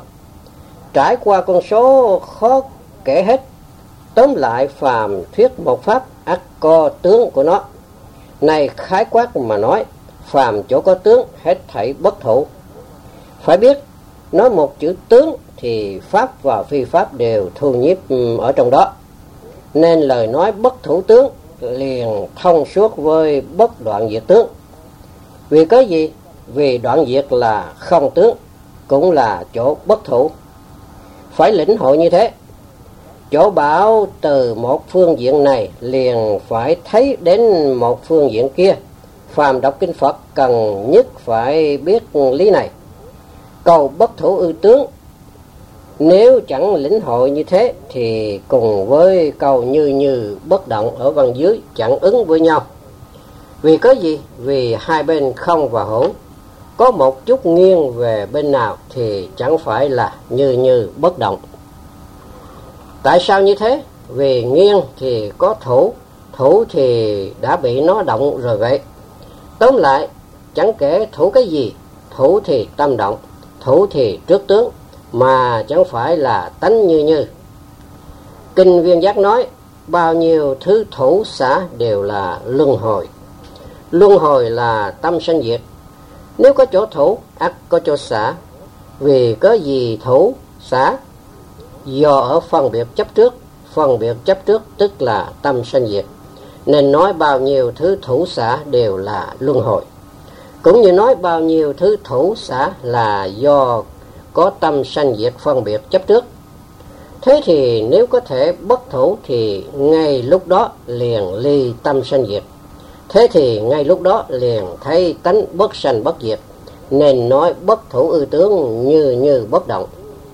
Trải qua con số khó kể hết. Tóm lại phàm thuyết một pháp ắt có tướng của nó. Này khái quát mà nói, phàm chỗ có tướng hết thảy bất thủ. Phải biết, nói một chữ tướng thì pháp và phi pháp đều thu nhiếp ở trong đó. Nên lời nói bất thủ tướng liền thông suốt với bất đoạn diệt tướng. Vì cái gì? Vì đoạn diệt là không tướng, cũng là chỗ bất thủ. Phải lĩnh hội như thế. Chỗ bảo từ một phương diện này liền phải thấy đến một phương diện kia, phàm đọc kinh Phật cần nhất phải biết lý này. Câu bất thủ ư tướng, nếu chẳng lĩnh hội như thế thì cùng với câu như như bất động ở văn dưới chẳng ứng với nhau. Vì có gì? Vì hai bên không và hữu, có một chút nghiêng về bên nào thì chẳng phải là như như bất động. Tại sao như thế? Vì nghiêng thì có thủ, thủ thì đã bị nó động rồi vậy. Tóm lại, chẳng kể thủ cái gì, thủ thì tâm động, thủ thì trước tướng, mà chẳng phải là tánh như như. Kinh Viên Giác nói, bao nhiêu thứ thủ xả đều là luân hồi. Luân hồi là tâm sanh diệt. Nếu có chỗ thủ, ắt có chỗ xả. Vì có gì thủ, xả? Do ở phân biệt chấp trước. Phân biệt chấp trước tức là tâm sanh diệt. Nên nói bao nhiêu thứ thủ xả đều là luân hồi. Cũng như nói bao nhiêu thứ thủ xả là do có tâm sanh diệt phân biệt chấp trước. Thế thì nếu có thể bất thủ thì ngay lúc đó liền ly tâm sanh diệt. Thế thì ngay lúc đó liền thấy tánh bất sanh bất diệt. Nên nói bất thủ ư tướng như như bất động.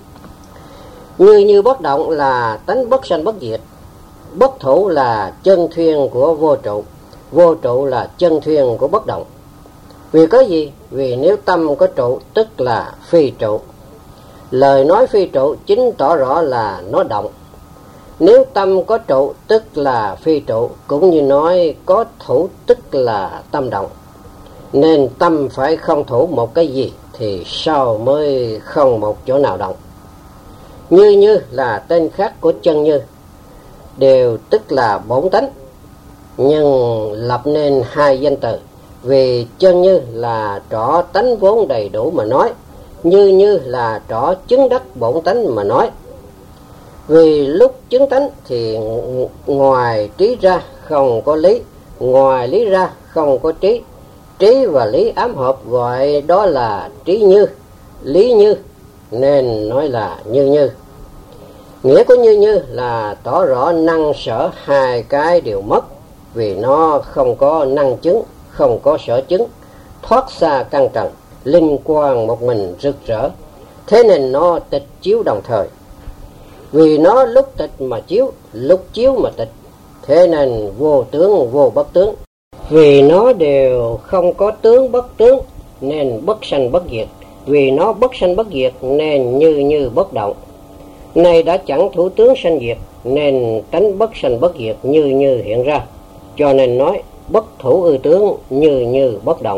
Như như bất động là tánh bất sanh bất diệt. Bất thủ là chân thuyên của vô trụ. Vô trụ là chân thuyên của bất động. Vì có gì? Vì nếu tâm có trụ tức là phi trụ. Lời nói phi trụ chính tỏ rõ là nó động. Nếu tâm có trụ tức là phi trụ, cũng như nói có thủ tức là tâm động. Nên tâm phải không thủ một cái gì thì sao mới không một chỗ nào động. Như như là tên khác của chân như, đều tức là bổn tánh, nhưng lập nên hai danh từ. Vì chân như là trỏ tánh vốn đầy đủ mà nói, như như là trỏ chứng đắc bổn tánh mà nói. Vì lúc chứng tánh thì ngoài trí ra không có lý, ngoài lý ra không có trí. Trí và lý ám hợp gọi đó là trí như, lý như, nên nói là như như. Nghĩa của như như là tỏ rõ năng sở hai cái đều mất, vì nó không có năng chứng, không có sở chứng, thoát xa căn trần, linh quang một mình rực rỡ. Thế nên nó tịch chiếu đồng thời. Vì nó lúc tịch mà chiếu, lúc chiếu mà tịch. Thế nên vô tướng vô bất tướng. Vì nó đều không có tướng bất tướng, nên bất sanh bất diệt. Vì nó bất sanh bất diệt nên như như bất động. Này đã chẳng thủ tướng sanh diệt, nên tánh bất sanh bất diệt như như hiện ra. Cho nên nói bất thủ ư tướng như như bất động.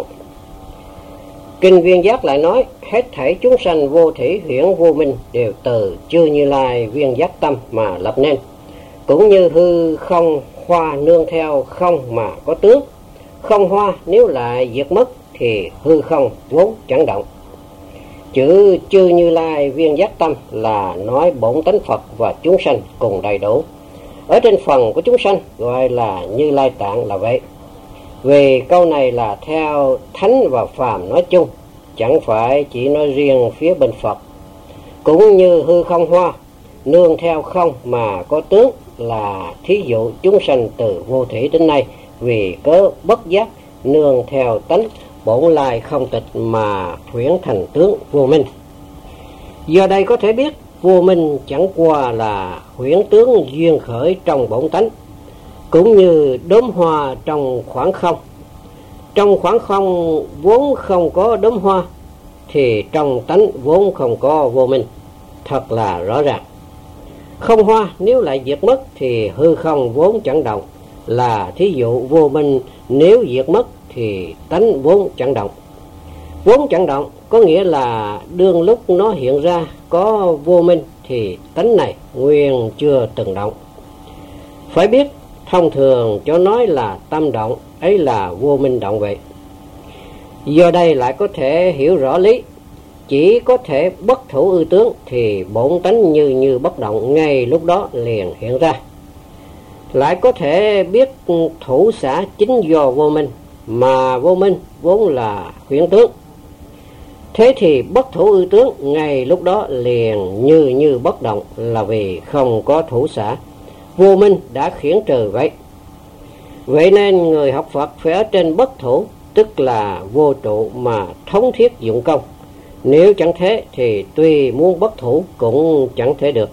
Kinh Viên Giác lại nói, hết thảy chúng sanh vô thủy huyễn vô minh đều từ chư Như Lai viên giác tâm mà lập nên. Cũng như hư không hoa nương theo không mà có tướng. Không hoa nếu lại diệt mất thì hư không vốn chẳng động. Chữ chư Như Lai viên giác tâm là nói bổn tánh Phật và chúng sanh cùng đầy đủ. Ở trên phần của chúng sanh gọi là Như Lai Tạng là vậy. Vì câu này là theo thánh và phàm nói chung, chẳng phải chỉ nói riêng phía bên Phật. Cũng như hư không hoa, nương theo không mà có tướng là thí dụ chúng sanh từ vô thủy đến nay, vì cớ bất giác nương theo tánh bổn lai không tịch mà huyễn thành tướng vô minh. Do đây có thể biết vô minh chẳng qua là huyễn tướng duyên khởi trong bổn tánh, cũng như đốm hoa trong khoảng không. Trong khoảng không vốn không có đốm hoa, thì trong tánh vốn không có vô minh. Thật là rõ ràng. Không hoa nếu lại diệt mất thì hư không vốn chẳng động, là thí dụ vô minh nếu diệt mất thì tánh vốn chẳng động. Vốn chẳng động có nghĩa là đương lúc nó hiện ra có vô minh thì tánh này nguyên chưa từng động. Phải biết thông thường cho nói là tâm động, ấy là vô minh động vậy. Do đây lại có thể hiểu rõ lý. Chỉ có thể bất thủ ư tướng thì bổn tánh như như bất động ngay lúc đó liền hiện ra. Lại có thể biết thủ xả chính do vô minh, mà vô minh vốn là huyễn tướng. Thế thì bất thủ ư tướng ngay lúc đó liền như như bất động là vì không có thủ xả. Vô minh đã khiển trừ vậy. Vậy nên người học Phật phải ở trên bất thủ, tức là vô trụ mà thống thiết dụng công. Nếu chẳng thế thì tuy muốn bất thủ cũng chẳng thể được.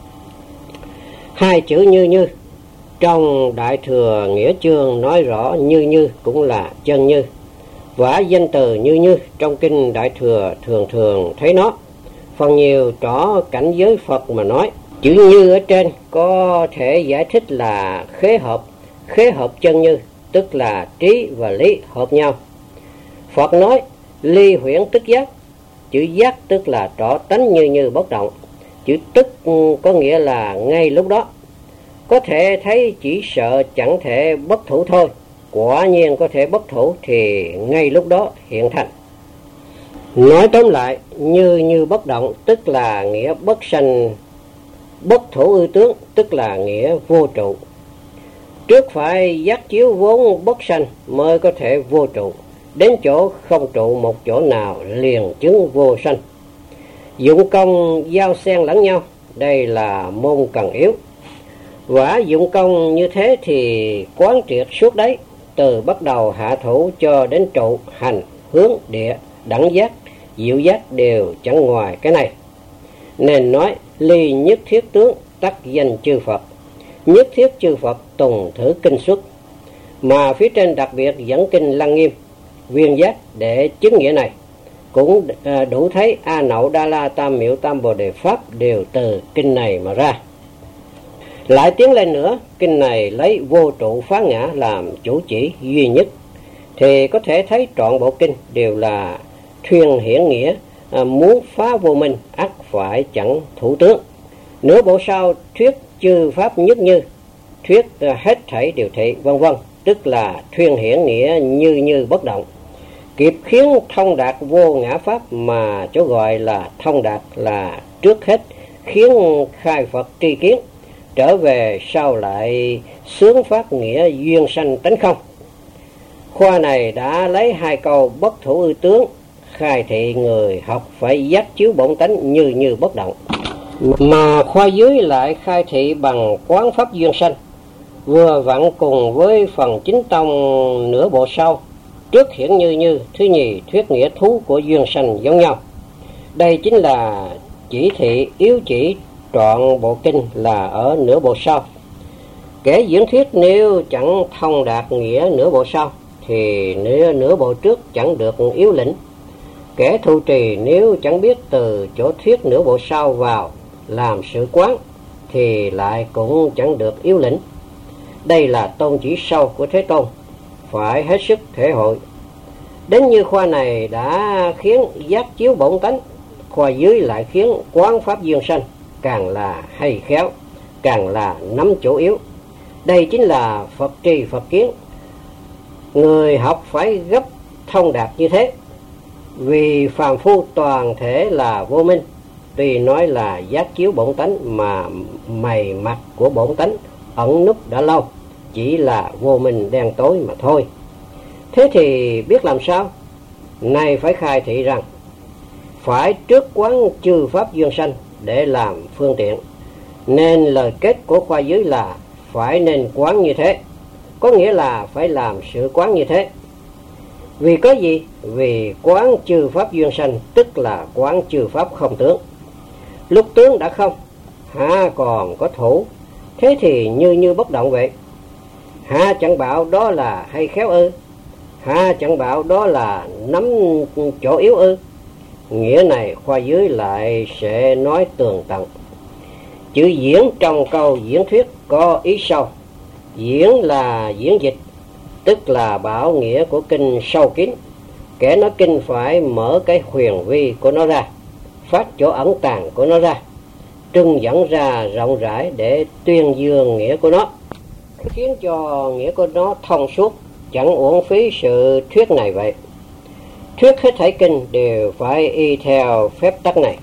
Hai chữ như như trong Đại Thừa Nghĩa Chương nói rõ như như cũng là chân như. Và danh từ như như trong kinh Đại Thừa thường thường thấy nó. Phần nhiều trỏ cảnh giới Phật mà nói. Chữ như ở trên có thể giải thích là khế hợp, khế hợp chân như, tức là trí và lý hợp nhau. Phật nói ly huyễn tức giác, chữ giác tức là trỏ tánh như như bất động. Chữ tức có nghĩa là ngay lúc đó. Có thể thấy chỉ sợ chẳng thể bất thủ thôi, quả nhiên có thể bất thủ thì ngay lúc đó hiện thành. Nói tóm lại, như như bất động tức là nghĩa bất sanh, bất thủ ư tướng tức là nghĩa vô trụ. Trước phải giác chiếu vốn bất sanh mới có thể vô trụ, đến chỗ không trụ một chỗ nào liền chứng vô sanh. Dụng công giao xen lẫn nhau, đây là môn cần yếu. Quả dụng công như thế thì quán triệt suốt đấy, từ bắt đầu hạ thủ cho đến trụ, hành, hướng, địa, đẳng giác, diệu giác đều chẳng ngoài cái này. Nên nói ly nhất thiết tướng tắc danh chư Phật, nhất thiết chư Phật tùng thử kinh xuất. Mà phía trên đặc biệt dẫn kinh Lăng Nghiêm, Viên Giác để chứng nghĩa này. Cũng đủ thấy A Nậu Đa La Tam Miệu Tam Bồ Đề Pháp đều từ kinh này mà ra. Lại tiến lên nữa, kinh này lấy vô trụ phá ngã làm chủ chỉ duy nhất, thì có thể thấy trọn bộ kinh đều là thuyên hiển nghĩa, à, muốn phá vô minh ắt phải chẳng thủ tướng. Nửa bộ sau thuyết chư pháp nhất như, thuyết à, hết thảy điều thị vân vân, tức là thuyên hiển nghĩa như như bất động, kịp khiến thông đạt vô ngã pháp, mà chỗ gọi là thông đạt là trước hết khiến khai Phật tri kiến, trở về sau lại xướng phát nghĩa duyên sanh tánh không. Khoa này đã lấy hai câu bất thủ ư tướng khai thị người học phải giác chiếu bổn tánh như như bất động, mà khoa dưới lại khai thị bằng quán pháp duyên sanh, vừa vặn cùng với phần chính tông nửa bộ sau. Trước hiển như như, thứ nhì thuyết nghĩa thú của duyên sanh giống nhau. Đây chính là chỉ thị yếu chỉ trọn bộ kinh là ở nửa bộ sau. Kẻ diễn thuyết nếu chẳng thông đạt nghĩa nửa bộ sau thì nửa, nửa bộ trước chẳng được yếu lĩnh. Kẻ thụ trì nếu chẳng biết từ chỗ thuyết nửa bộ sau vào làm sự quán thì lại cũng chẳng được yếu lĩnh. Đây là tôn chỉ sâu của Thế Tôn, phải hết sức thể hội. Đến như khoa này đã khiến giác chiếu bổn tánh, khoa dưới lại khiến quán pháp duyên sanh, càng là hay khéo, càng là nắm chỗ yếu. Đây chính là Phật tri Phật kiến. Người học phải gấp thông đạt như thế, vì phàm phu toàn thể là vô minh. Tuy nói là giác chiếu bổn tánh mà mày mặt của bổn tánh ẩn núp đã lâu, chỉ là vô minh đen tối mà thôi. Thế thì biết làm sao? Nay phải khai thị rằng phải trước quán chư pháp duyên sanh để làm phương tiện. Nên lời kết của khoa dưới là phải nên quán như thế, có nghĩa là phải làm sự quán như thế. Vì có gì? Vì quán chư pháp duyên sanh tức là quán chư pháp không tướng. Lúc tướng đã không, há còn có thủ, thế thì như như bất động vậy. Há chẳng bảo đó là hay khéo ư? Há chẳng bảo đó là nắm chỗ yếu ư? Nghĩa này khoa dưới lại sẽ nói tường tận. Chữ diễn trong câu diễn thuyết có ý sâu. Diễn là diễn dịch, tức là bảo nghĩa của kinh sâu kín. Kẻ nói kinh phải mở cái huyền vi của nó ra, phát chỗ ẩn tàng của nó ra, trưng dẫn ra rộng rãi để tuyên dương nghĩa của nó, khiến cho nghĩa của nó thông suốt, chẳng uổng phí sự thuyết này vậy. Thuyết hết thảy kinh đều phải y theo phép tắc này.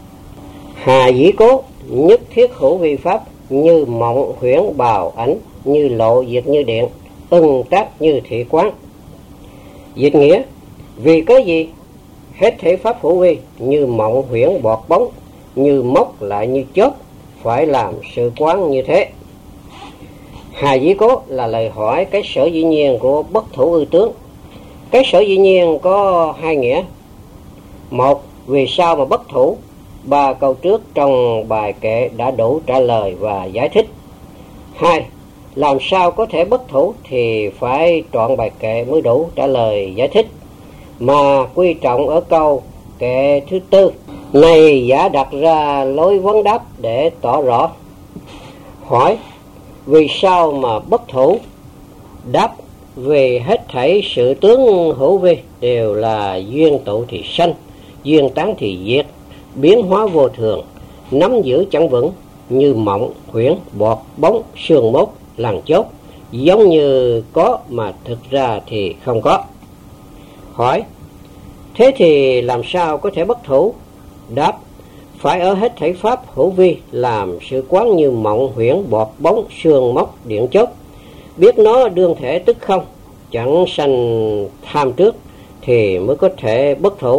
Hà dĩ cố, nhất thiết hữu vi pháp, như mộng huyễn bào ảnh, như lộ diệt như điện, ưng tác như thị quán. Dịch nghĩa, vì cái gì? Hết thể pháp hữu vi, như mộng huyễn bọt bóng, như mốc lại như chớp, phải làm sự quán như thế. Hà dĩ cố là lời hỏi cái sở dĩ nhiên của bất thủ ư tướng. Cái sở dĩ nhiên có hai nghĩa. Một, vì sao mà bất thủ? Ba câu trước trong bài kệ đã đủ trả lời và giải thích. Hai, làm sao có thể bất thủ thì phải trọn bài kệ mới đủ trả lời giải thích. Mà quy trọng ở câu kệ thứ tư này giả đặt ra lối vấn đáp để tỏ rõ. Hỏi, vì sao mà bất thủ? Đáp, vì hết thảy sự tướng hữu vi đều là duyên tụ thì sanh, duyên tán thì diệt, biến hóa vô thường, nắm giữ chẳng vững, như mộng, huyễn, bọt, bóng, sương mốt, lằn chốt, giống như có mà thực ra thì không có. Hỏi, thế thì làm sao có thể bất thủ? Đáp, phải ở hết thảy pháp hữu vi làm sự quán như mộng, huyễn, bọt, bóng, sương, mốc, điện chốt, biết nó đương thể tức không, chẳng sanh tham trước thì mới có thể bất thủ.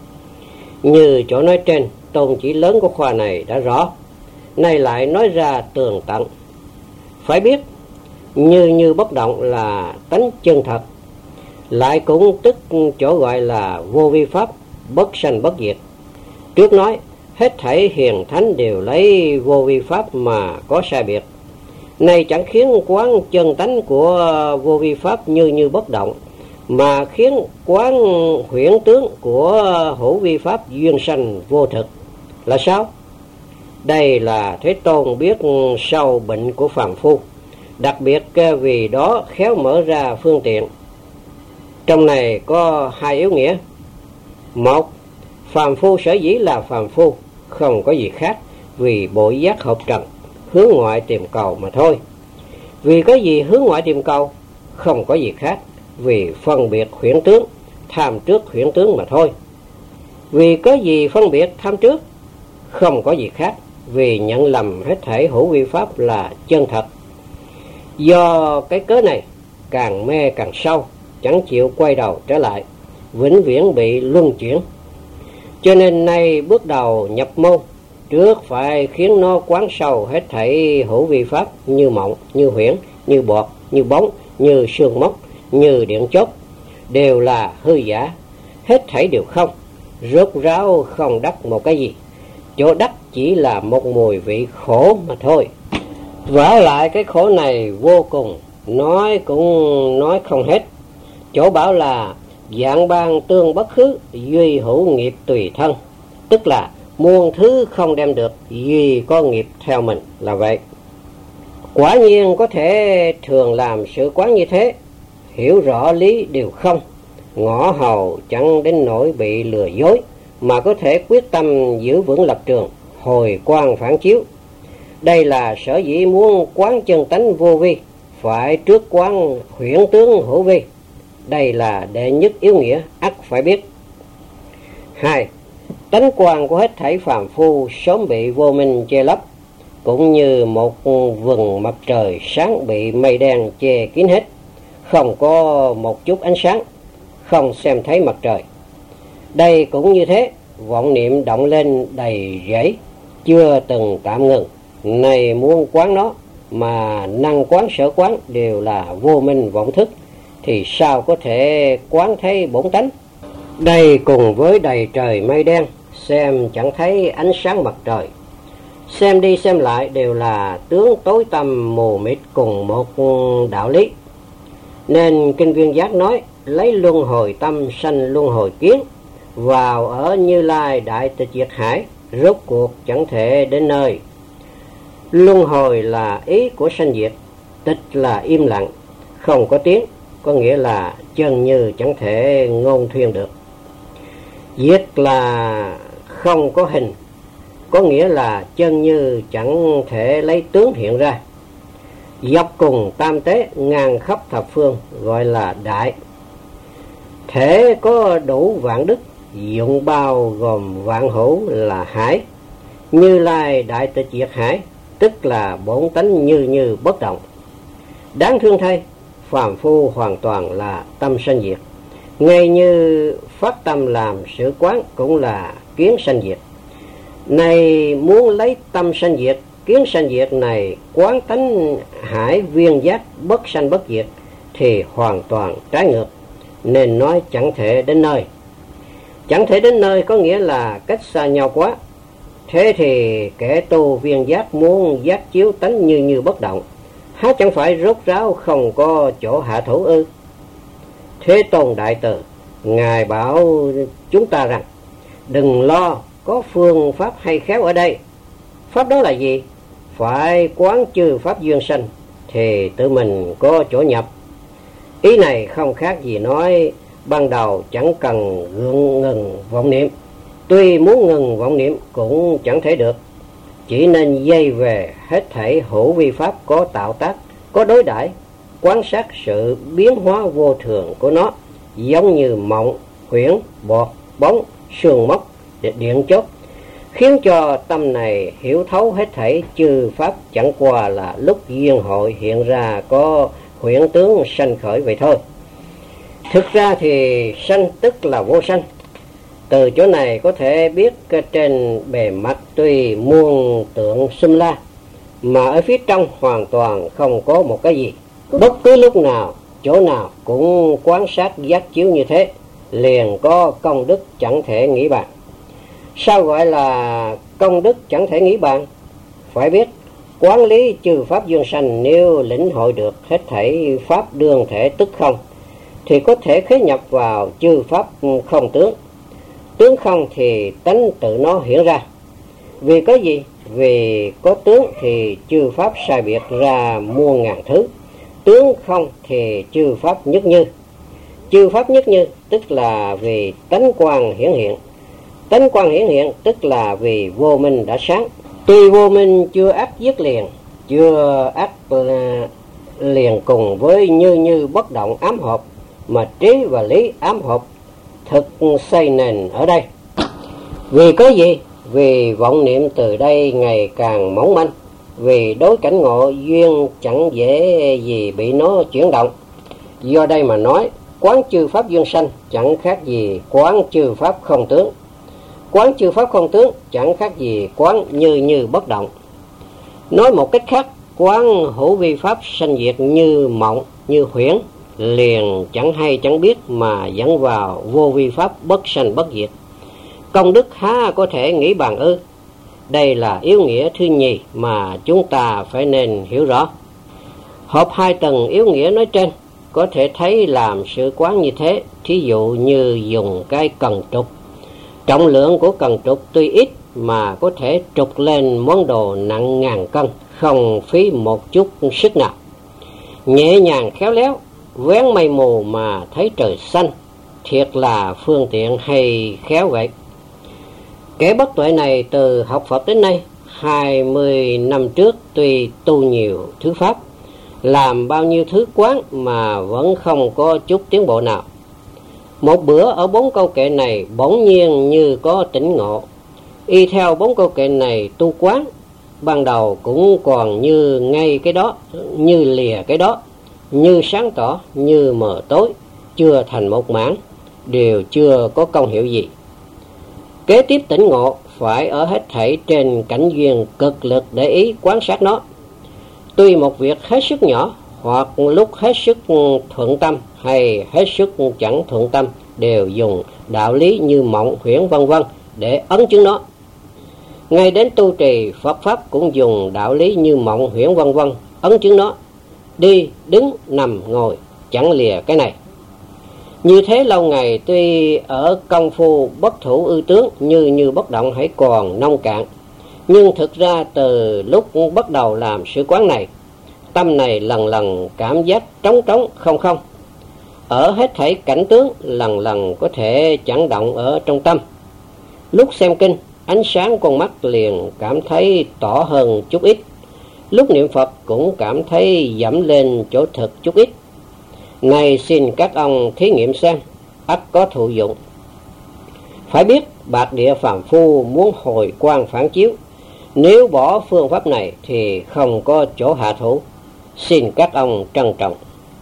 Như chỗ nói trên, tôn chỉ lớn của khoa này đã rõ, nay lại nói ra tường tận. Phải biết, như như bất động là tánh chân thật, lại cũng tức chỗ gọi là vô vi pháp, bất sanh bất diệt. Trước nói, hết thảy hiền thánh đều lấy vô vi pháp mà có sai biệt. Này chẳng khiến quán chân tánh của vô vi pháp như như bất động, mà khiến quán huyễn tướng của hữu vi pháp duyên sanh vô thực. Là sao? Đây là Thế Tôn biết sâu bệnh của phàm phu, đặc biệt vì đó khéo mở ra phương tiện. Trong này có hai yếu nghĩa. Một, phàm phu sở dĩ là phàm phu, không có gì khác vì bội giác hợp trần, hướng ngoại tìm cầu mà thôi. Vì cái gì hướng ngoại tìm cầu? Không có gì khác vì phân biệt huyễn tướng, tham trước huyễn tướng mà thôi. Vì cái gì phân biệt tham trước? Không có gì khác vì nhận lầm hết thảy hữu vi pháp là chân thật. Do cái cớ này, càng mê càng sâu, chẳng chịu quay đầu trở lại, vĩnh viễn bị luân chuyển. Cho nên nay bước đầu nhập môn, trước phải khiến nó quán sâu hết thảy hữu vi pháp như mộng, như huyễn, như bọt, như bóng, như sương mốc, như điện chốt, đều là hư giả, hết thảy đều không, rốt ráo không đắc một cái gì. Chỗ đắc chỉ là một mùi vị khổ mà thôi. Vả lại cái khổ này vô cùng, nói cũng nói không hết. Chỗ bảo là dạng ban tương bất khứ, duy hữu nghiệp tùy thân, tức là muôn thứ không đem được, duy có nghiệp theo mình, là vậy. Quả nhiên có thể thường làm sự quán như thế, hiểu rõ lý điều không, ngõ hầu chẳng đến nỗi bị lừa dối, mà có thể quyết tâm giữ vững lập trường, hồi quang phản chiếu. Đây là sở dĩ muốn quán chân tánh vô vi, phải trước quán huyễn tướng hữu vi. Đây là đệ nhất yếu nghĩa, ắt phải biết. Hai, tánh quan của hết thảy phàm phu sớm bị vô minh che lấp, cũng như một vầng mặt trời sáng bị mây đen che kín hết, không có một chút ánh sáng, không xem thấy mặt trời. Đây cũng như thế, vọng niệm động lên đầy rẫy, chưa từng tạm ngừng. Này muốn quán nó, mà năng quán sở quán đều là vô minh vọng thức, thì sao có thể quán thấy bổn tánh? Đây cùng với đầy trời mây đen, xem chẳng thấy ánh sáng mặt trời. Xem đi xem lại đều là tướng tối tăm mù mịt cùng một đạo lý. Nên Kinh Viên Giác nói, lấy luân hồi tâm sanh luân hồi kiến, vào ở Như Lai đại tịch diệt hải, rốt cuộc chẳng thể đến nơi. Luân hồi là ý của sanh diệt, tịch là im lặng, không có tiếng, có nghĩa là chân như chẳng thể ngôn thuyên được. Diệt là không có hình, có nghĩa là chân như chẳng thể lấy tướng hiện ra. Dọc cùng tam tế ngang khắp thập phương gọi là đại. Thể có đủ vạn đức, dụng bao gồm vạn hữu là hải. Như Lai đại tịch diệt hải, tức là bổn tánh như như bất động. Đáng thương thay, phàm phu hoàn toàn là tâm sanh diệt. Ngay như phát tâm làm sự quán cũng là kiến sanh diệt. Này muốn lấy tâm sanh diệt, kiến sanh diệt này quán tánh hải viên giác bất sanh bất diệt thì hoàn toàn trái ngược. nên nói chẳng thể đến nơi. Chẳng thể đến nơi có nghĩa là cách xa nhau quá. Thế thì kẻ tu viên giác muốn giác chiếu tánh như như bất động, há chẳng phải rốt ráo không có chỗ hạ thủ ư? Thế Tôn Đại Từ, Ngài bảo chúng ta rằng đừng lo, có phương pháp hay khéo ở đây. Pháp đó là gì? Phải quán chư pháp duyên sanh thì tự mình có chỗ nhập. Ý này không khác gì nói ban đầu chẳng cần gượng ngừng vọng niệm. Tuy muốn ngừng vọng niệm cũng chẳng thể được, chỉ nên dây về hết thảy hữu vi pháp có tạo tác, có đối đãi, quan sát sự biến hóa vô thường của nó, giống như mộng, huyễn, bọt, bóng, sương mốc, điện chớp, khiến cho tâm này hiểu thấu hết thảy chư pháp chẳng qua là lúc duyên hội hiện ra có huyễn tướng sanh khởi vậy thôi. Thực ra thì sanh tức là vô sanh. Từ chỗ này có thể biết trên bề mặt tuy muôn tượng xum la, mà ở phía trong hoàn toàn không có một cái gì. Bất cứ lúc nào, chỗ nào cũng quan sát giác chiếu như thế, liền có công đức chẳng thể nghĩ bàn. Sao gọi là công đức chẳng thể nghĩ bàn? Phải biết quán lý chư pháp duyên sanh, nếu lĩnh hội được hết thảy pháp đương thể tức không, thì có thể khế nhập vào chư pháp không tướng. Tướng không thì tánh tự nó hiện ra. Vì có gì? Vì có tướng thì chư pháp sai biệt ra muôn ngàn thứ. Tướng không thì chư pháp nhất như. Chư pháp nhất như tức là vì tánh quang hiển hiện. Tánh quang hiển hiện tức là vì vô minh đã sáng. Tuy vô minh chưa ắt dứt liền, chưa ắt liền cùng với như như bất động ám hợp, mà trí và lý ám hợp thực xây nền ở đây. Vì có gì? Vì vọng niệm từ đây ngày càng mỏng manh, vì đối cảnh ngộ duyên chẳng dễ gì bị nó chuyển động. Do đây mà nói quán chư pháp duyên sanh chẳng khác gì quán chư pháp không tướng. Quán chư pháp không tướng chẳng khác gì quán như như bất động. Nói một cách khác, quán hữu vi pháp sanh diệt như mộng, như huyễn, liền chẳng hay chẳng biết mà dẫn vào vô vi pháp bất sanh bất diệt. Công đức há có thể nghĩ bàn ư? Đây là yếu nghĩa thứ nhì mà chúng ta phải nên hiểu rõ. Hợp hai tầng yếu nghĩa nói trên, có thể thấy làm sự quán như thế. Thí dụ như dùng cái cần trục, trọng lượng của cần trục tuy ít mà có thể trục lên món đồ nặng ngàn cân, không phí một chút sức nào. Nhẹ nhàng khéo léo, vén mây mù mà thấy trời xanh, thiệt là phương tiện hay khéo vậy. Kẻ bất tuệ này từ học Phật đến nay, hai mươi năm trước tuy tu nhiều thứ pháp, làm bao nhiêu thứ quán mà vẫn không có chút tiến bộ nào. Một bữa ở bốn câu kệ này bỗng nhiên như có tỉnh ngộ, y theo bốn câu kệ này tu quán. Ban đầu cũng còn như ngay cái đó, như lìa cái đó, như sáng tỏ, như mờ tối, chưa thành một mảng, đều chưa có công hiệu gì. Kế tiếp tỉnh ngộ phải ở hết thảy trên cảnh duyên cực lực để ý quan sát nó. Tuy một việc hết sức nhỏ, hoặc lúc hết sức thuận tâm hay hết sức chẳng thuận tâm, đều dùng đạo lý như mộng, huyễn vân vân để ấn chứng nó. Ngay đến tu trì Phật pháp cũng dùng đạo lý như mộng, huyễn vân vân ấn chứng nó. Đi, đứng, nằm, ngồi chẳng lìa cái này. Như thế lâu ngày, tuy ở công phu bất thủ ư tướng như như bất động hãy còn nông cạn, nhưng thực ra từ lúc bắt đầu làm sự quán này, tâm này lần lần cảm giác trống trống không không. Ở hết thảy cảnh tướng lần lần có thể chẳng động ở trong tâm. Lúc xem kinh, ánh sáng con mắt liền cảm thấy tỏ hơn chút ít. Lúc niệm Phật cũng cảm thấy dẫm lên chỗ thực chút ít. Này xin các ông thí nghiệm xem, ắt có thụ dụng. Phải biết bạc địa phàm phu muốn hồi quang phản chiếu, nếu bỏ phương pháp này thì không có chỗ hạ thủ. Xin các ông trân trọng.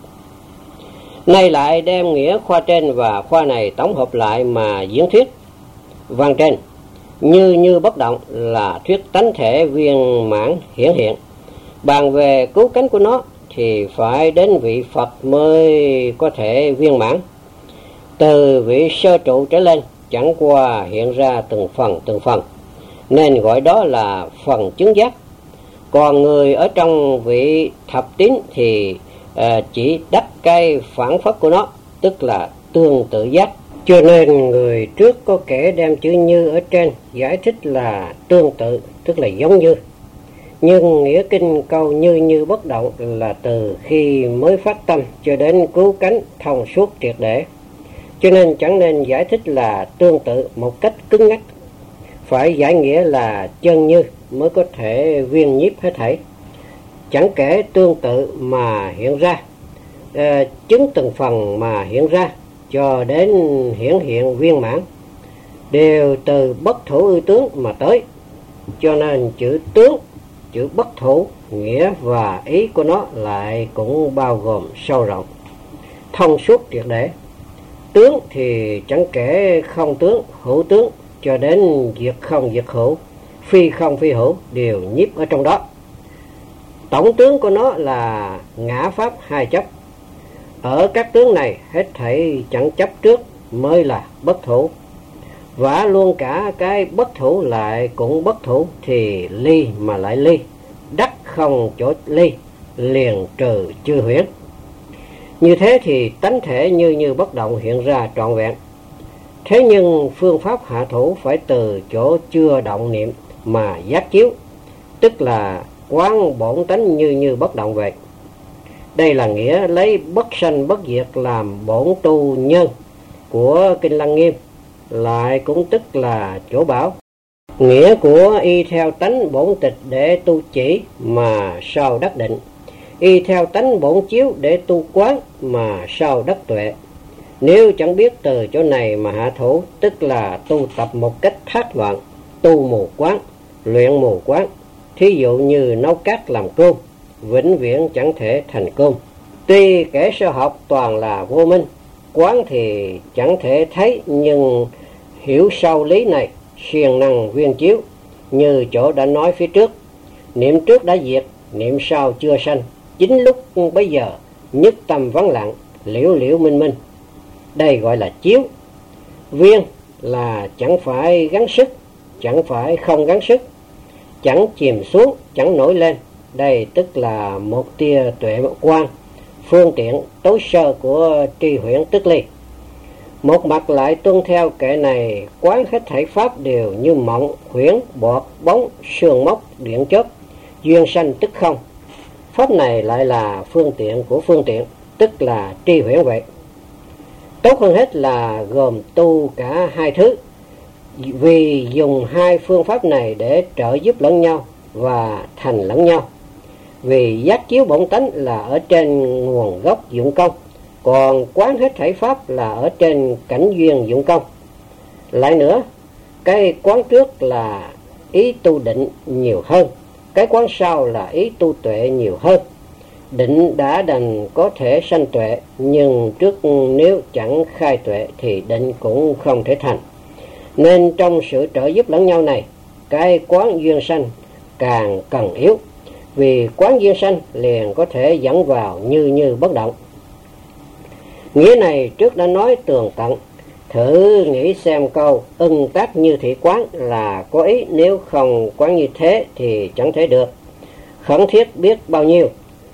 Nay lại đem nghĩa khoa trên và khoa này tổng hợp lại mà diễn thuyết. Văn trên, như như bất động là thuyết tánh thể viên mãn hiển hiện. Bàn về cứu cánh của nó thì phải đến vị Phật mới có thể viên mãn. Từ vị sơ trụ trở lên chẳng qua hiện ra từng phần từng phần, nên gọi đó là phần chứng giác. Còn người ở trong vị thập tín thì à, chỉ đắc cái phản phất của nó, tức là tương tự giác. Cho nên người trước có kẻ đem chữ như ở trên giải thích là tương tự, tức là giống như. Nhưng nghĩa kinh câu như như bất động là từ khi mới phát tâm cho đến cứu cánh thông suốt triệt để. Cho nên chẳng nên giải thích là tương tự một cách cứng nhắc, phải giải nghĩa là chân như mới có thể viên nhiếp hết thảy. Chẳng kể tương tự mà hiện ra, à, chứng từng phần mà hiện ra cho đến hiển hiện viên mãn, đều từ bất thủ ư tướng mà tới. Cho nên chữ tướng, chữ bất thủ, nghĩa và ý của nó lại cũng bao gồm sâu rộng, thông suốt triệt để. Tướng thì chẳng kể không tướng, hữu tướng, cho đến diệt không diệt hữu, phi không phi hữu đều nhiếp ở trong đó. Tổng tướng của nó là ngã pháp hai chấp. Ở các tướng này hết thảy chẳng chấp trước mới là bất thủ. Vả luôn cả cái bất thủ lại cũng bất thủ thì ly mà lại ly, đắc không chỗ ly, liền trừ chư huyễn. Như thế thì tánh thể như như bất động hiện ra trọn vẹn. Thế nhưng phương pháp hạ thủ phải từ chỗ chưa động niệm mà giác chiếu, tức là quán bổn tánh như như bất động về. Đây là nghĩa lấy bất sanh bất diệt làm bổn tu nhân của Kinh Lăng Nghiêm, lại cũng tức là chỗ bảo. Nghĩa của y theo tánh bổn tịch để tu chỉ mà sau đắc định, y theo tánh bổn chiếu để tu quán mà sau đắc tuệ. Nếu chẳng biết từ chỗ này mà hạ thủ, tức là tu tập một cách thác loạn, tu mù quán, luyện mù quán. Thí dụ như nấu cát làm cơm, vĩnh viễn chẳng thể thành cơm. Tuy kẻ sơ học toàn là vô minh, quán thì chẳng thể thấy, nhưng hiểu sâu lý này, siêng năng viên chiếu, như chỗ đã nói phía trước. Niệm trước đã diệt, niệm sau chưa sanh, chính lúc bấy giờ nhất tâm vắng lặng, liễu liễu minh minh. Đây gọi là chiếu. Viên là chẳng phải gắng sức, chẳng phải không gắng sức, chẳng chìm xuống, chẳng nổi lên. Đây tức là một tia tuệ quang, phương tiện tối sơ của tri huyễn tức ly. Một mặt lại tuân theo kệ này, quán hết thảy pháp đều như mộng, huyễn, bọt, bóng, sương mốc, điện chớp, duyên sanh tức không. Pháp này lại là phương tiện của phương tiện, tức là tri huyễn vậy. Tốt hơn hết là gồm tu cả hai thứ, vì dùng hai phương pháp này để trợ giúp lẫn nhau và thành lẫn nhau. Vì giác chiếu bổn tánh là ở trên nguồn gốc dụng công, còn quán hết thảy pháp là ở trên cảnh duyên dụng công. Lại nữa, cái quán trước là ý tu định nhiều hơn, cái quán sau là ý tu tuệ nhiều hơn. Định đã đành có thể sanh tuệ, nhưng trước nếu chẳng khai tuệ thì định cũng không thể thành. Nên trong sự trợ giúp lẫn nhau này, cái quán duyên sanh càng cần yếu, vì quán duyên sanh liền có thể dẫn vào như như bất động. Nghĩa này trước đã nói tường tận, thử nghĩ xem câu ưng tác như thị quán là có ý, nếu không quán như thế thì chẳng thể được. Khẩn thiết biết bao nhiêu.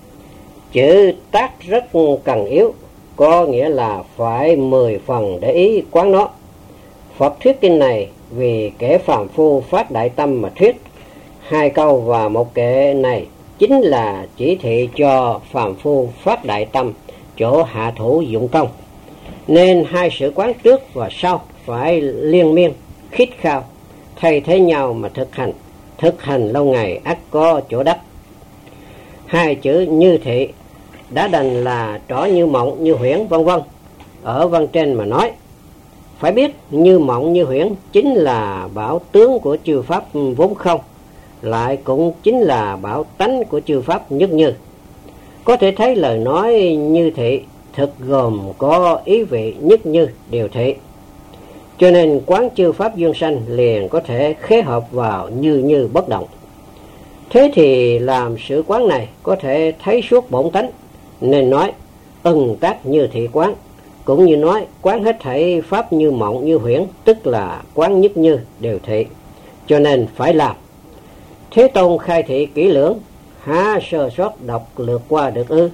Chữ tác rất cần yếu, có nghĩa là phải mười phần để ý quán nó. Phật thuyết kinh này vì kẻ phàm phu phát đại tâm mà thuyết. Hai câu và một kệ này chính là chỉ thị cho phàm phu phát đại tâm, chỗ hạ thủ dụng công. Nên hai sự quán trước và sau phải liên miên, khít khao, thay thế nhau mà thực hành. Thực hành lâu ngày ắt có chỗ đắc. Hai chữ như thị đã đành là trỏ như mộng, như huyễn, vân vân. Ở văn trên mà nói, phải biết như mộng như huyễn chính là bảo tướng của chư pháp vốn không, lại cũng chính là bảo tánh của chư pháp nhất như. Có thể thấy lời nói như thị thực gồm có ý vị nhất như điều thị. Cho nên quán chư pháp duyên sanh liền có thể khế hợp vào như như bất động. Thế thì làm sự quán này có thể thấy suốt bổn tánh, nên nói ưng tác như thị quán, cũng như nói quán hết thảy pháp như mộng như huyễn, tức là quán nhất như đều thị, cho nên phải làm. Thế Tôn khai thị kỹ lưỡng, há sơ sót đọc lượt qua được ư?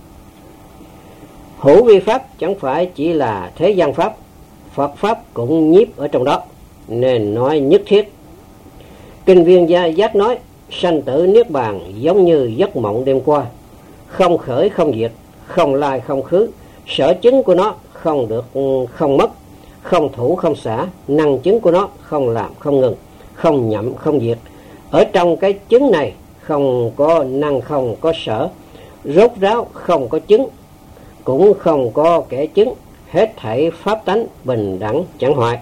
Hữu vi pháp chẳng phải chỉ là thế gian pháp, Phật pháp cũng nhiếp ở trong đó, nên nói nhất thiết. Kinh Viên Gia Giác nói, sanh tử niết bàn giống như giấc mộng đêm qua, không khởi không diệt, không lai không khứ, sở chứng của nó không được không mất, không thủ không xả, năng chứng của nó không làm không ngừng, không nhậm không diệt. Ở trong cái chứng này không có năng không có sở, rốt ráo không có chứng, cũng không có kẻ chứng, hết thảy pháp tánh bình đẳng chẳng hoại.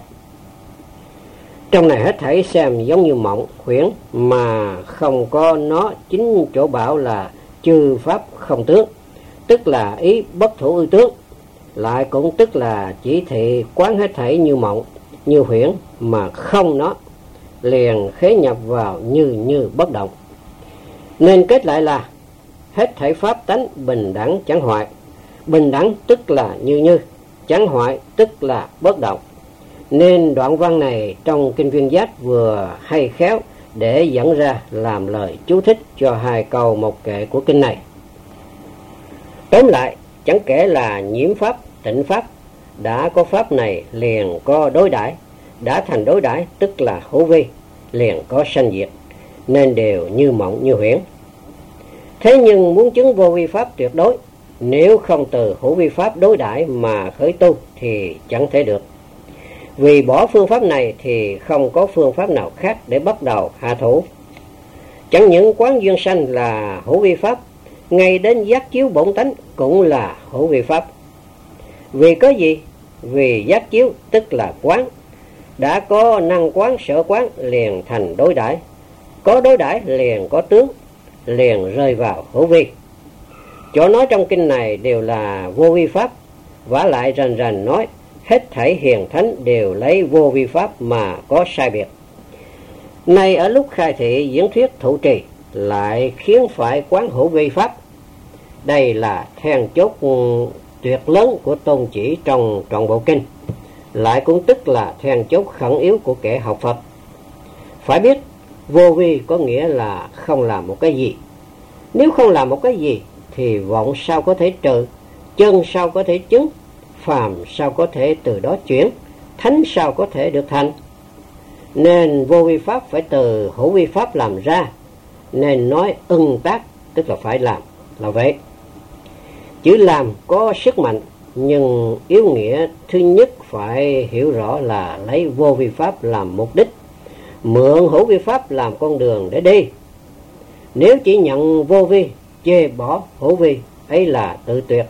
Trong này hết thảy xem giống như mộng huyễn, mà không có nó chính chỗ bảo là chư pháp không tướng, tức là ý bất thủ ư tướng, lại cũng tức là chỉ thị quán hết thảy như mộng như huyễn mà không nó, liền khế nhập vào như như bất động. Nên kết lại là hết thảy pháp tánh bình đẳng chẳng hoại. Bình đẳng tức là như như, chẳng hoại tức là bất động. Nên đoạn văn này trong Kinh Viên Giác vừa hay khéo để dẫn ra làm lời chú thích cho hai câu một kệ của kinh này. Tóm lại, chẳng kể là nhiễm pháp, tịnh pháp, đã có pháp này liền có đối đãi, đã thành đối đãi tức là hữu vi, liền có sanh diệt, nên đều như mộng như huyễn. Thế nhưng muốn chứng vô vi pháp tuyệt đối, nếu không từ hữu vi pháp đối đãi mà khởi tu thì chẳng thể được. Vì bỏ phương pháp này thì không có phương pháp nào khác để bắt đầu hạ thủ. Chẳng những quán duyên sanh là hữu vi pháp, ngay đến giác chiếu bổn tánh cũng là hữu vi pháp. Vì có gì? Vì giác chiếu tức là quán, đã có năng quán sở quán liền thành đối đãi, có đối đãi liền có tướng, liền rơi vào hữu vi. Chỗ nói trong kinh này đều là vô vi pháp, vả lại rành rành nói hết thảy hiền thánh đều lấy vô vi pháp mà có sai biệt. Nay ở lúc khai thị diễn thuyết thụ trì lại khiến phải quán hữu vi pháp. Đây là then chốt tuyệt lớn của tôn chỉ trong trọn bộ kinh, lại cũng tức là then chốt khẩn yếu của kẻ học Phật. Phải biết vô vi có nghĩa là không làm một cái gì. Nếu không làm một cái gì thì vọng sao có thể trừ, chân sao có thể chứng, phàm sao có thể từ đó chuyển, thánh sao có thể được thành. Nên vô vi pháp phải từ hữu vi pháp làm ra, nên nói ưng tác tức là phải làm là vậy. Chữ làm có sức mạnh, nhưng yếu nghĩa thứ nhất phải hiểu rõ là lấy vô vi pháp làm mục đích, mượn hữu vi pháp làm con đường để đi. Nếu chỉ nhận vô vi, chê bỏ hữu vi, ấy là tự tuyệt.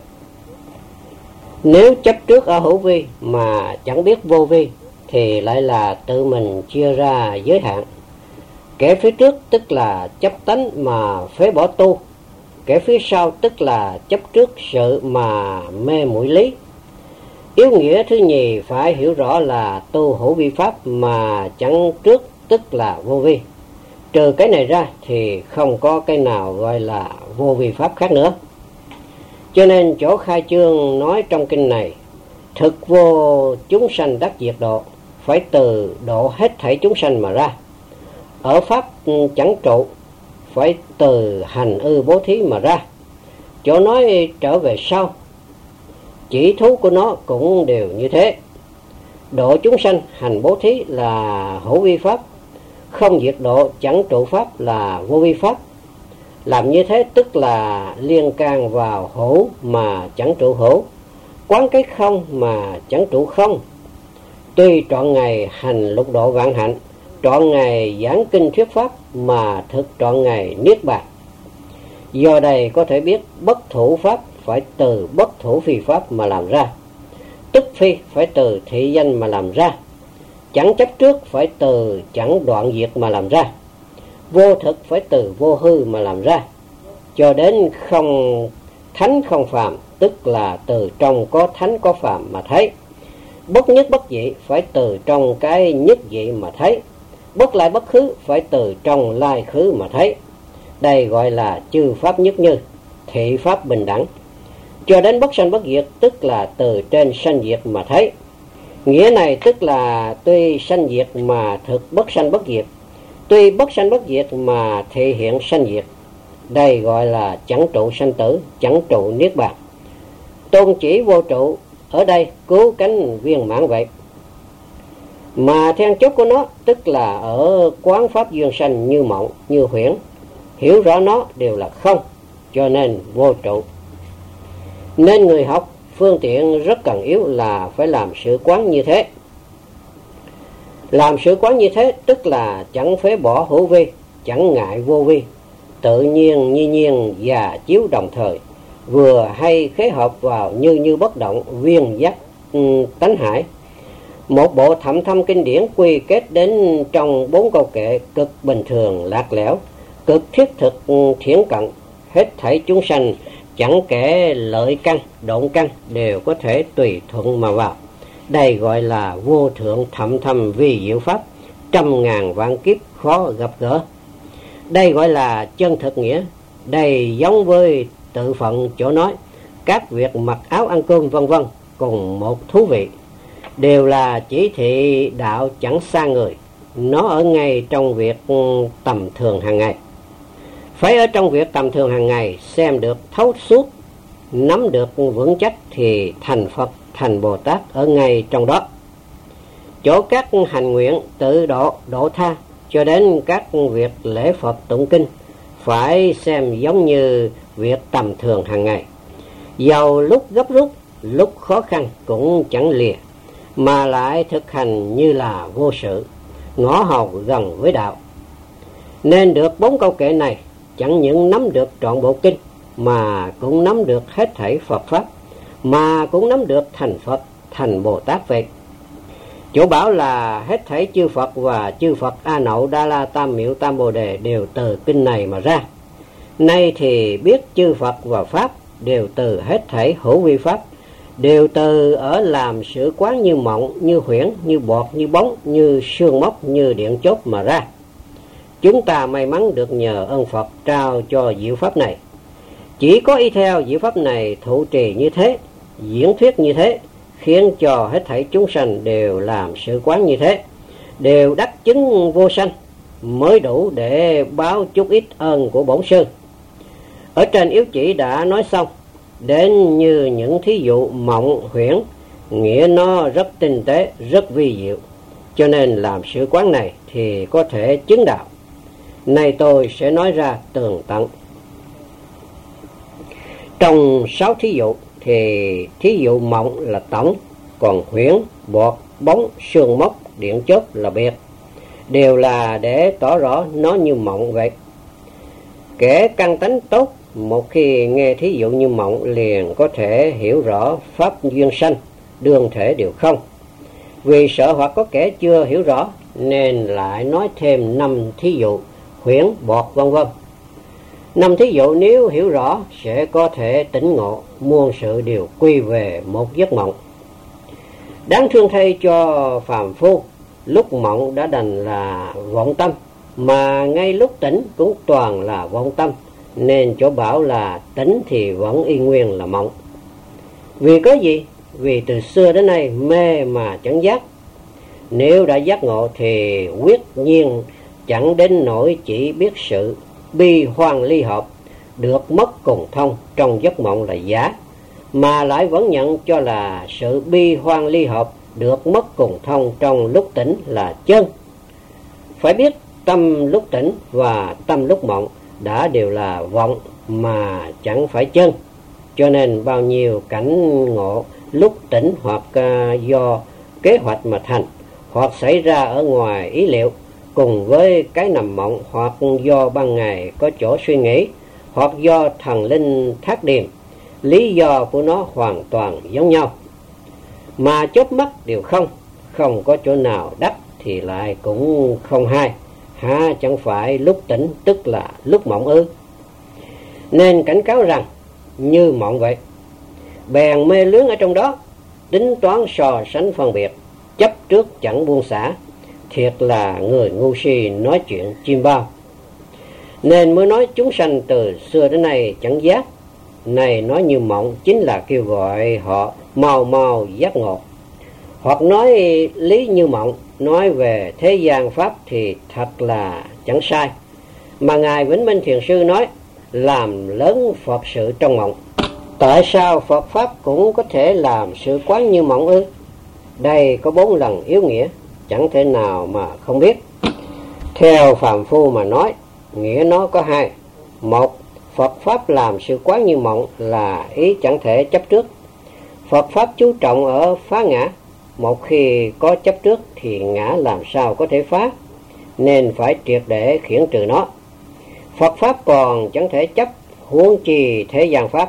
Nếu chấp trước ở hữu vi mà chẳng biết vô vi, thì lại là tự mình chia ra giới hạn. Kẻ phía trước tức là chấp tánh mà phế bỏ tu, kẻ phía sau tức là chấp trước sự mà mê muội lý. Yếu nghĩa thứ nhì phải hiểu rõ là tu hữu vi pháp mà chẳng trước tức là vô vi. Trừ cái này ra thì không có cái nào gọi là vô vi pháp khác nữa. Cho nên chỗ khai chương nói trong kinh này, thực vô chúng sanh đắc diệt độ, phải từ độ hết thảy chúng sanh mà ra. Ở pháp chẳng trụ, phải từ hành ư bố thí mà ra. Chỗ nói trở về sau, chỉ thú của nó cũng đều như thế. Độ chúng sanh hành bố thí là hữu vi pháp, không diệt độ chẳng trụ pháp là vô vi pháp. Làm như thế tức là liên can vào hữu mà chẳng trụ hữu, quán cái không mà chẳng trụ không. Tuy trọn ngày hành lục độ vạn hạnh, trọn ngày giảng kinh thuyết pháp mà thực trọn ngày niết bàn. Do đây có thể biết bất thủ pháp phải từ bất thủ phi pháp mà làm ra, tức phi phải từ thị danh mà làm ra, chẳng chấp trước phải từ chẳng đoạn diệt mà làm ra, vô thực phải từ vô hư mà làm ra, cho đến không thánh không phàm tức là từ trong có thánh có phàm mà thấy. Bất nhất bất dị phải từ trong cái nhất dị mà thấy, bất lai bất khứ phải từ trong lai khứ mà thấy. Đây gọi là chư pháp nhất như, thị pháp bình đẳng. cho đến bất sanh bất diệt, tức là từ trên sanh diệt mà thấy. Nghĩa này tức là tuy sanh diệt mà thực bất sanh bất diệt, tuy bất sanh bất diệt mà thể hiện sanh diệt. Đây gọi là chẳng trụ sanh tử, chẳng trụ niết bàn. Tôn chỉ vô trụ ở đây cứu cánh viên mãn vậy. Mà then chốt của nó tức là ở quán pháp duyên sanh như mộng, như huyễn, hiểu rõ nó đều là không, cho nên vô trụ. Nên người học phương tiện rất cần yếu là phải làm sự quán như thế. Làm sự quán như thế tức là chẳng phế bỏ hữu vi, chẳng ngại vô vi, tự nhiên nhi nhiên và chiếu đồng thời, vừa hay khế hợp vào như như bất động viên giác um, tánh hải. Một bộ thậm thâm kinh điển quy kết đến trong bốn câu kệ cực bình thường lạc lẽo, cực thiết thực thiển cận, hết thảy chúng sanh chẳng kể lợi căn, độn căn đều có thể tùy thuận mà vào. Đây gọi là vô thượng thậm thâm vi diệu pháp, trăm ngàn vạn kiếp khó gặp gỡ. Đây gọi là chân thực nghĩa. Đây giống với tự phận chỗ nói các việc mặc áo ăn cơm vân vân cùng một thú vị, đều là chỉ thị đạo chẳng xa người. Nó ở ngay trong việc tầm thường hàng ngày. Phải ở trong việc tầm thường hàng ngày xem được thấu suốt, nắm được vững chắc thì thành Phật, thành Bồ Tát ở ngay trong đó. Chỗ các hành nguyện tự độ, độ tha cho đến các việc lễ Phật tụng kinh phải xem giống như việc tầm thường hàng ngày. Dầu lúc gấp rút, lúc khó khăn cũng chẳng lìa, mà lại thực hành như là vô sự, ngõ hầu gần với đạo. Nên được bốn câu kệ này chẳng những nắm được trọn bộ kinh, mà cũng nắm được hết thảy Phật Pháp, mà cũng nắm được thành Phật, thành Bồ Tát vậy. Chỗ bảo là hết thảy chư Phật và chư Phật A Nậu, Đa La, Tam Miệu, Tam Bồ Đề đều từ kinh này mà ra. Nay thì biết chư Phật và Pháp đều từ hết thảy hữu vi Pháp, đều từ ở làm sự quán như mộng, như huyễn, như bọt, như bóng, như sương mốc, như điện chốt mà ra. Chúng ta may mắn được nhờ ơn Phật trao cho diệu pháp này. Chỉ có y theo diệu pháp này thụ trì như thế, diễn thuyết như thế, khiến cho hết thảy chúng sanh đều làm sự quán như thế, đều đắc chứng vô sanh, mới đủ để báo chút ít ơn của bổn sư. Ở trên yếu chỉ đã nói xong, đến như những thí dụ mộng, huyễn, nghĩa nó rất tinh tế, rất vi diệu, cho nên làm sự quán này thì có thể chứng đạo. Nay tôi sẽ nói ra tường tận. Trong sáu thí dụ thì thí dụ mộng là tổng, còn huyễn, bọt, bóng, sương mốc, điện chớp là biệt, đều là để tỏ rõ nó như mộng vậy. Kẻ căn tánh tốt một khi nghe thí dụ như mộng liền có thể hiểu rõ pháp duyên sanh, đương thể đều không. Vì sợ hoặc có kẻ chưa hiểu rõ nên lại nói thêm năm thí dụ huyễn, bọt vân vân. Năm thí dụ nếu hiểu rõ sẽ có thể tỉnh ngộ, muôn sự đều quy về một giấc mộng. Đáng thương thay cho phàm phu, lúc mộng đã đành là vọng tâm, mà ngay lúc tỉnh cũng toàn là vọng tâm, nên chỗ bảo là tỉnh thì vẫn y nguyên là mộng. Vì có gì? Vì từ xưa đến nay mê mà chẳng giác. Nếu đã giác ngộ thì quyết nhiên chẳng đến nỗi chỉ biết sự bi hoan ly hợp, được mất cùng thông trong giấc mộng là giả, mà lại vẫn nhận cho là sự bi hoan ly hợp được mất cùng thông trong lúc tỉnh là chân. Phải biết tâm lúc tỉnh và tâm lúc mộng đã đều là vọng mà chẳng phải chân, cho nên bao nhiêu cảnh ngộ lúc tỉnh hoặc do kế hoạch mà thành, hoặc xảy ra ở ngoài ý liệu, cùng với cái nằm mộng, hoặc do ban ngày có chỗ suy nghĩ, hoặc do thần linh thác điềm, lý do của nó hoàn toàn giống nhau. Mà chớp mắt đều không, không có chỗ nào đắc thì lại cũng không hay, há chẳng phải lúc tỉnh tức là lúc mộng ư? Nên cảnh cáo rằng như mộng vậy, bèn mê lướng ở trong đó, tính toán so sánh phân biệt, chấp trước chẳng buông xả, thiệt là người ngu si nói chuyện chim bao. Nên mới nói chúng sanh từ xưa đến nay chẳng giác, này nói như mộng chính là kêu gọi họ mau mau giác ngộ. Hoặc nói lý như mộng, nói về thế gian pháp thì thật là chẳng sai. Mà Ngài Vĩnh Minh Thiền Sư nói làm lớn Phật sự trong mộng. Tại sao Phật Pháp cũng có thể làm sự quán như mộng ư? Đây có bốn lần yếu nghĩa, chẳng thể nào mà không biết. Theo phàm phu mà nói, nghĩa nó có hai. Một, Phật Pháp làm sự quán như mộng là ý chẳng thể chấp trước. Phật Pháp chú trọng ở phá ngã. Một khi có chấp trước thì ngã làm sao có thể phá, nên phải triệt để khiển trừ nó. Phật Pháp còn chẳng thể chấp, huống chi thế gian Pháp.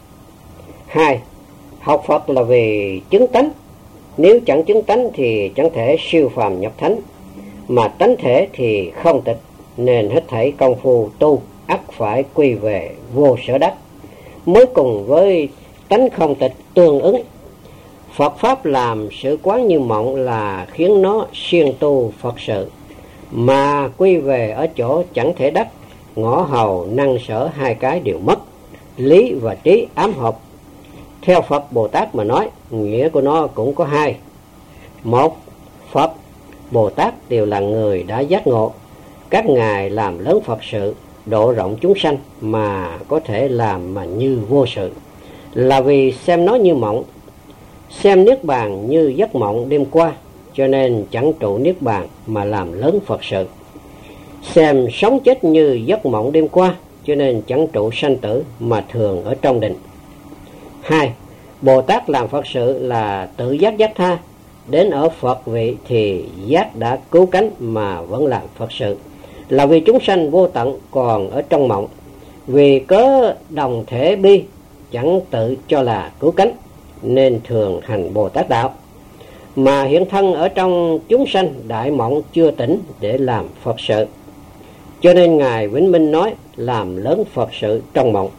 Hai, học Phật là vì chứng tánh. Nếu chẳng chứng tánh thì chẳng thể siêu phàm nhập thánh. Mà tánh thể thì không tịch, nên hết thảy công phu tu ắt phải quy về vô sở đắc, mới cùng với tánh không tịch tương ứng. Phật Pháp làm sự quán như mộng là khiến nó siêng tu Phật sự, mà quy về ở chỗ chẳng thể đắc, ngõ hầu năng sở hai cái đều mất, lý và trí ám hợp. Theo Phật Bồ Tát mà nói, nghĩa của nó cũng có hai. Một, Phật Bồ Tát đều là người đã giác ngộ. Các ngài làm lớn Phật sự, độ rộng chúng sanh mà có thể làm mà như vô sự, là vì xem nó như mộng. Xem Niết Bàn như giấc mộng đêm qua, cho nên chẳng trụ Niết Bàn mà làm lớn Phật sự. Xem sống chết như giấc mộng đêm qua, cho nên chẳng trụ sanh tử mà thường ở trong định. Hai, Bồ Tát làm Phật sự là tự giác giác tha. Đến ở Phật vị thì giác đã cứu cánh mà vẫn làm Phật sự, là vì chúng sanh vô tận còn ở trong mộng. Vì cớ đồng thể bi, chẳng tự cho là cứu cánh, nên thường hành Bồ Tát đạo. Mà hiện thân ở trong chúng sanh đại mộng chưa tỉnh để làm Phật sự. Cho nên Ngài Vĩnh Minh nói làm lớn Phật sự trong mộng.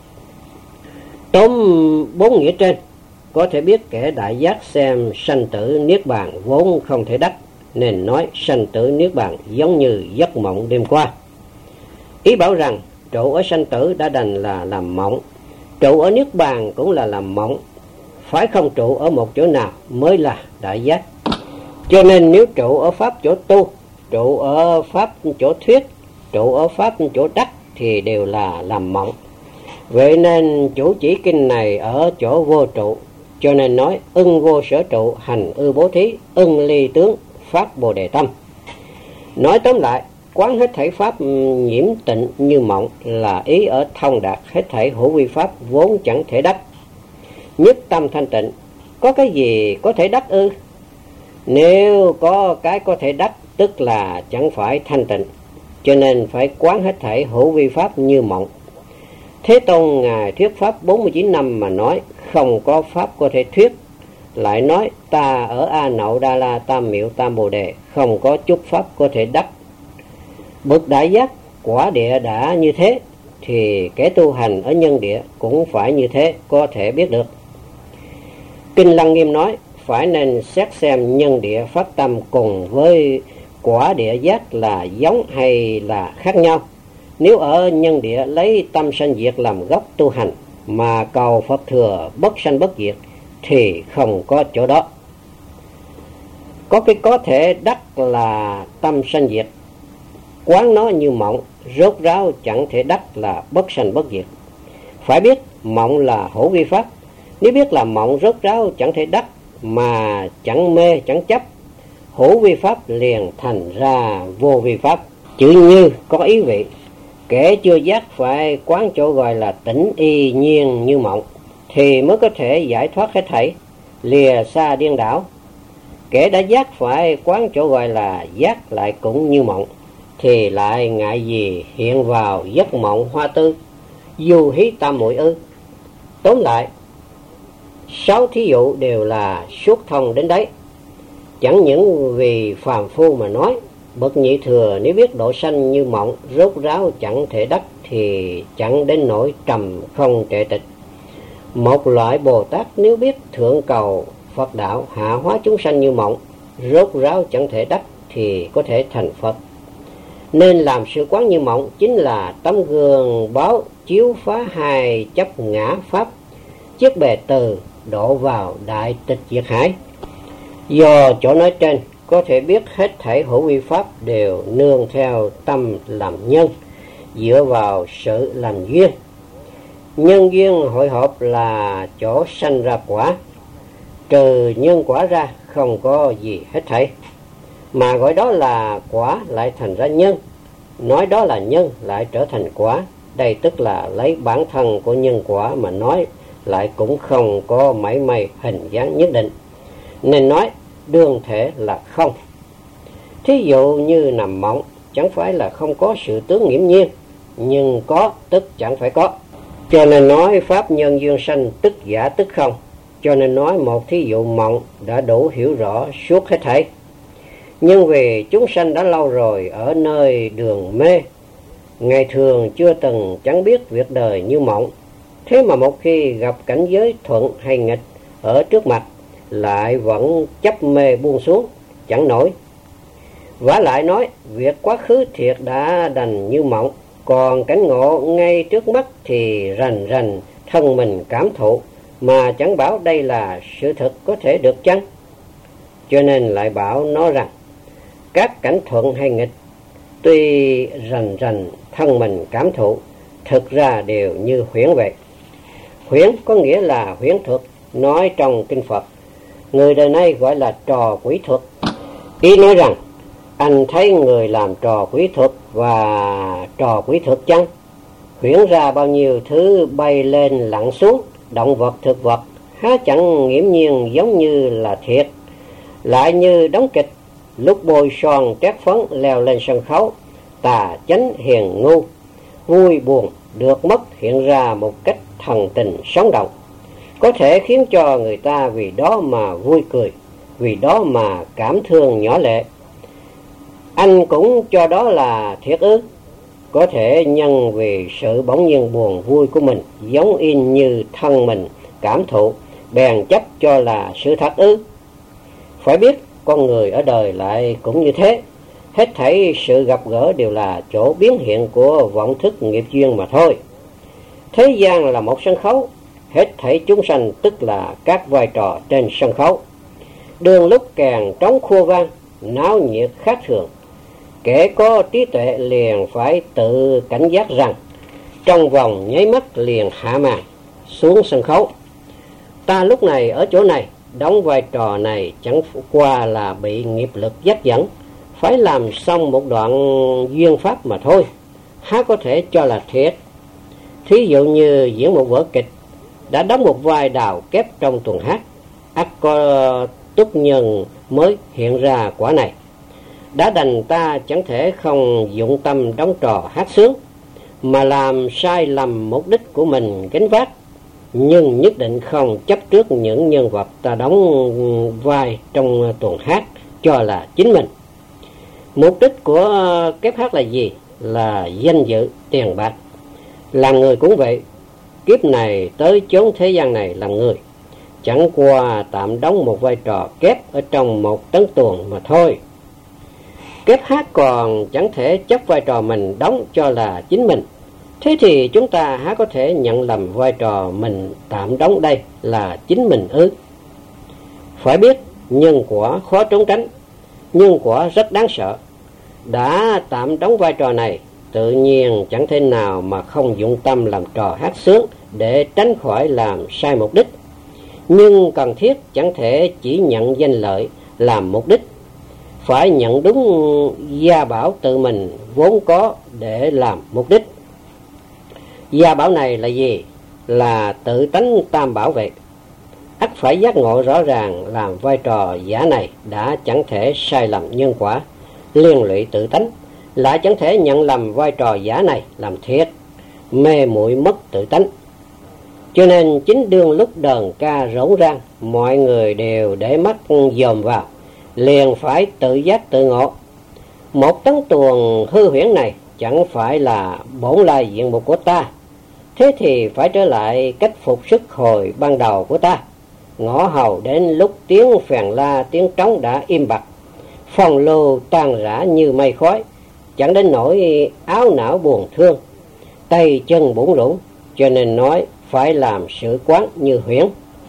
Tóm bốn nghĩa trên, có thể biết kẻ đại giác xem sanh tử Niết Bàn vốn không thể đắc, nên nói sanh tử Niết Bàn giống như giấc mộng đêm qua. Ý bảo rằng trụ ở sanh tử đã đành là làm mộng, trụ ở Niết Bàn cũng là làm mộng, phải không trụ ở một chỗ nào mới là đại giác. Cho nên nếu trụ ở Pháp chỗ tu, trụ ở Pháp chỗ thuyết, trụ ở Pháp chỗ đắc thì đều là làm mộng. Vậy nên chủ chỉ kinh này ở chỗ vô trụ, cho nên nói ưng vô sở trụ, hành ư bố thí, ưng ly tướng, phát bồ đề tâm. Nói tóm lại, quán hết thảy Pháp nhiễm tịnh như mộng là ý ở thông đạt hết thảy hữu vi Pháp vốn chẳng thể đắc. Nhất tâm thanh tịnh, có cái gì có thể đắc ư? Nếu có cái có thể đắc, tức là chẳng phải thanh tịnh, cho nên phải quán hết thảy hữu vi Pháp như mộng. Thế Tôn Ngài thuyết Pháp bốn mươi chín năm mà nói không có Pháp có thể thuyết, lại nói ta ở A Nậu Đa La Tam Miệu Tam Bồ Đề không có chút Pháp có thể đắc. Bậc đại giác quả địa đã như thế, thì kẻ tu hành ở nhân địa cũng phải như thế, có thể biết được. Kinh Lăng Nghiêm nói phải nên xét xem nhân địa phát tâm cùng với quả địa giác là giống hay là khác nhau. Nếu ở nhân địa lấy tâm sanh diệt làm gốc tu hành mà cầu Phật thừa bất sanh bất diệt thì không có chỗ đó. Có cái có thể đắc là tâm sanh diệt, quán nó như mộng, rốt ráo chẳng thể đắc là bất sanh bất diệt. Phải biết mộng là hữu vi Pháp. Nếu biết là mộng rốt ráo chẳng thể đắc mà chẳng mê chẳng chấp, hữu vi Pháp liền thành ra vô vi Pháp. Chữ như có ý vị. Kẻ chưa giác phải quán chỗ gọi là tĩnh y nhiên như mộng, thì mới có thể giải thoát hết thảy, lìa xa điên đảo. Kẻ đã giác phải quán chỗ gọi là giác lại cũng như mộng, thì lại ngại gì hiện vào giấc mộng hoa tư, du hí tam muội ư? Tóm lại, sáu thí dụ đều là suốt thông đến đấy. Chẳng những vì phàm phu mà nói, bậc nhị thừa nếu biết độ sanh như mộng, rốt ráo chẳng thể đắc thì chẳng đến nỗi trầm không trệ tịch. Một loại Bồ Tát nếu biết thượng cầu Phật đạo hạ hóa chúng sanh như mộng, rốt ráo chẳng thể đắc thì có thể thành Phật. Nên làm sự quán như mộng chính là tấm gương báo chiếu phá hai chấp ngã pháp, chiếc bè từ đổ vào đại tịch diệt hải. Do chỗ nói trên có thể biết hết thảy hữu vi pháp đều nương theo tâm làm nhân, dựa vào sự làm duyên. Nhân duyên hội hợp là chỗ sanh ra quả, trừ nhân quả ra không có gì hết thảy. Mà gọi đó là quả lại thành ra nhân, nói đó là nhân lại trở thành quả. Đây tức là lấy bản thân của nhân quả mà nói, lại cũng không có mảy may hình dáng nhất định, nên nói đương thể là không. Thí dụ như nằm mộng, chẳng phải là không có sự tướng nghiễm nhiên, nhưng có tức chẳng phải có. Cho nên nói pháp nhân duyên sanh tức giả tức không. Cho nên nói một thí dụ mộng đã đủ hiểu rõ suốt hết thảy. Nhưng vì chúng sanh đã lâu rồi ở nơi đường mê, ngày thường chưa từng chẳng biết việc đời như mộng. Thế mà một khi gặp cảnh giới thuận hay nghịch ở trước mặt, lại vẫn chấp mê buông xuống, chẳng nổi. Vả lại nói, việc quá khứ thiệt đã đành như mộng, còn cảnh ngộ ngay trước mắt thì rành rành thân mình cảm thụ, mà chẳng bảo đây là sự thật có thể được chăng? Cho nên lại bảo nó rằng, các cảnh thuận hay nghịch, tuy rành rành thân mình cảm thụ, thực ra đều như huyễn vậy. Huyễn có nghĩa là huyễn thuật, nói trong kinh Phật, người đời nay gọi là trò quỷ thuật. Ý nói rằng, anh thấy người làm trò quỷ thuật và trò quỷ thuật chăng? Huyễn ra bao nhiêu thứ bay lên lặn xuống, động vật thực vật, há chẳng nghiễm nhiên giống như là thiệt. Lại như đóng kịch, lúc bôi son trét phấn leo lên sân khấu, tà chánh hiền ngu, vui buồn được mất hiện ra một cách thần tình sống động, có thể khiến cho người ta vì đó mà vui cười, vì đó mà cảm thương nhỏ lệ. Anh cũng cho đó là thiệt ư? Có thể nhân vì sự bỗng nhiên buồn vui của mình giống in như thân mình cảm thụ, bèn chấp cho là sự thật ư? Phải biết con người ở đời lại cũng như thế. Hết thảy sự gặp gỡ đều là chỗ biến hiện của vọng thức nghiệp duyên mà thôi. Thế gian là một sân khấu, hết thảy chúng sanh tức là các vai trò trên sân khấu. Đường lúc càng trống khua vang, náo nhiệt khác thường. Kẻ có trí tuệ liền phải tự cảnh giác rằng, trong vòng nháy mắt liền hạ màn xuống sân khấu. Ta lúc này ở chỗ này, đóng vai trò này chẳng qua là bị nghiệp lực dắt dẫn, phải làm xong một đoạn duyên pháp mà thôi, há có thể cho là thiệt. Thí dụ như diễn một vở kịch, đã đóng một vai đào kép trong tuần hát, ắt có túc nhân mới hiện ra quả này. Đã đành ta chẳng thể không dụng tâm đóng trò hát sướng, mà làm sai lầm mục đích của mình gánh vác, nhưng nhất định không chấp trước những nhân vật ta đóng vai trong tuần hát cho là chính mình. Mục đích của kép hát là gì? Là danh dự, tiền bạc. Làm người cũng vậy, kiếp này tới chốn thế gian này làm người, chẳng qua tạm đóng một vai trò kép ở trong một tấn tuồng mà thôi. Kép hát còn chẳng thể chấp vai trò mình đóng cho là chính mình. Thế thì chúng ta há có thể nhận lầm vai trò mình tạm đóng đây là chính mình ư? Phải biết nhân quả khó trốn tránh, nhân quả rất đáng sợ. Đã tạm đóng vai trò này, tự nhiên chẳng thể nào mà không dụng tâm làm trò hát sướng để tránh khỏi làm sai mục đích. Nhưng cần thiết chẳng thể chỉ nhận danh lợi làm mục đích, phải nhận đúng gia bảo tự mình vốn có để làm mục đích. Gia bảo này là gì? Là tự tánh tam bảo vậy. Ắt phải giác ngộ rõ ràng làm vai trò giả này đã chẳng thể sai lầm nhân quả, liên lụy tự tánh, lại chẳng thể nhận lầm vai trò giả này làm thiệt, mê muội mất tự tánh. Cho nên chính đương lúc đờn ca rỗng rang, mọi người đều để mắt dòm vào, liền phải tự giác tự ngộ. Một tấn tuồng hư huyễn này chẳng phải là bổn lai diện mục của ta, thế thì phải trở lại cách phục sức hồi ban đầu của ta. Ngõ hầu đến lúc tiếng phèn la tiếng trống đã im bặt, phong lô tan rã như mây khói, chẳng đến nỗi áo não buồn thương, tay chân bủn rủn, cho nên nói phải làm sự quán như huyễn.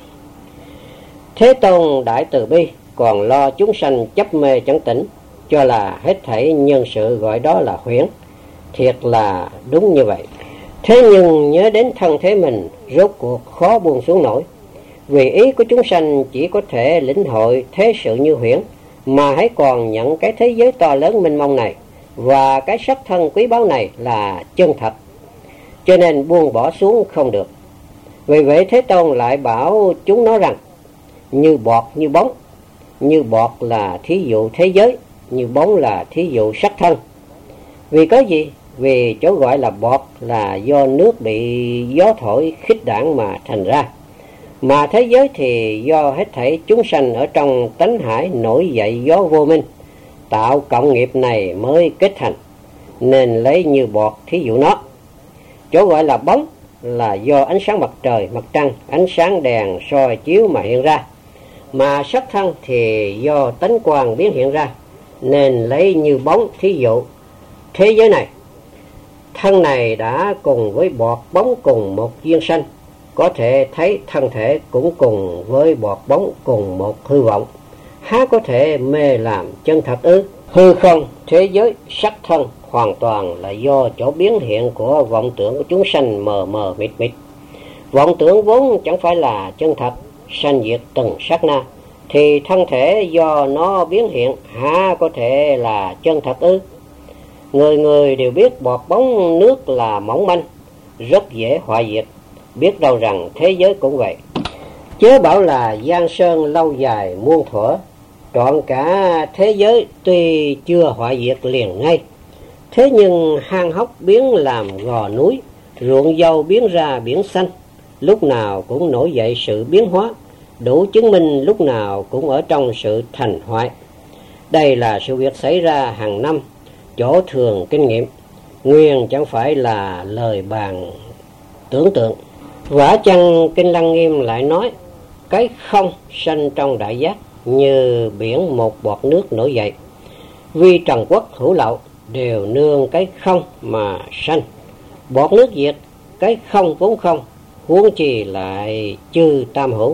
Thế Tôn đại từ bi, còn lo chúng sanh chấp mê chẳng tỉnh, cho là hết thảy nhân sự gọi đó là huyễn. Thiệt là đúng như vậy. Thế nhưng nhớ đến thân thế mình, rốt cuộc khó buông xuống nổi. Vì ý của chúng sanh chỉ có thể lĩnh hội thế sự như huyễn, mà hãy còn nhận cái thế giới to lớn mênh mông này và cái sắc thân quý báu này là chân thật, cho nên buông bỏ xuống không được. Vì vậy Thế Tôn lại bảo chúng nó rằng như bọt như bóng. Như bọt là thí dụ thế giới, như bóng là thí dụ sắc thân. Vì có gì? Vì chỗ gọi là bọt là do nước bị gió thổi khích đảng mà thành ra, mà thế giới thì do hết thảy chúng sanh ở trong tánh hải nổi dậy gió vô minh, tạo cộng nghiệp này mới kết thành, nên lấy như bọt thí dụ nó. Chỗ gọi là bóng là do ánh sáng mặt trời, mặt trăng, ánh sáng đèn soi chiếu mà hiện ra, mà sắc thân thì do tánh quang biến hiện ra, nên lấy như bóng thí dụ thế giới này. Thân này đã cùng với bọt bóng cùng một duyên sanh, có thể thấy thân thể cũng cùng với bọt bóng cùng một hư vọng, há có thể mê làm chân thật ư? Hư không, thế giới, sắc thân hoàn toàn là do chỗ biến hiện của vọng tưởng của chúng sanh mờ mờ mịt mịt. Vọng tưởng vốn chẳng phải là chân thật, sanh diệt từng sát na, thì thân thể do nó biến hiện há có thể là chân thật ư? Người người đều biết bọt bóng nước là mỏng manh, rất dễ hoại diệt, biết đâu rằng thế giới cũng vậy. Chớ bảo là giang sơn lâu dài muôn thuở, trọn cả thế giới tuy chưa hoại diệt liền ngay, thế nhưng hang hốc biến làm gò núi, ruộng dâu biến ra biển xanh, lúc nào cũng nổi dậy sự biến hóa, đủ chứng minh lúc nào cũng ở trong sự thành hoại. Đây là sự việc xảy ra hàng năm, chỗ thường kinh nghiệm, nguyên chẳng phải là lời bàn tưởng tượng. Vả chăng Kinh Lăng Nghiêm lại nói, cái không sanh trong đại giác như biển một bọt nước nổi dậy. Vì trần quốc hữu lậu đều nương cái không mà sanh. Bọt nước diệt, cái không vốn không, huống chi lại chư tam hữu.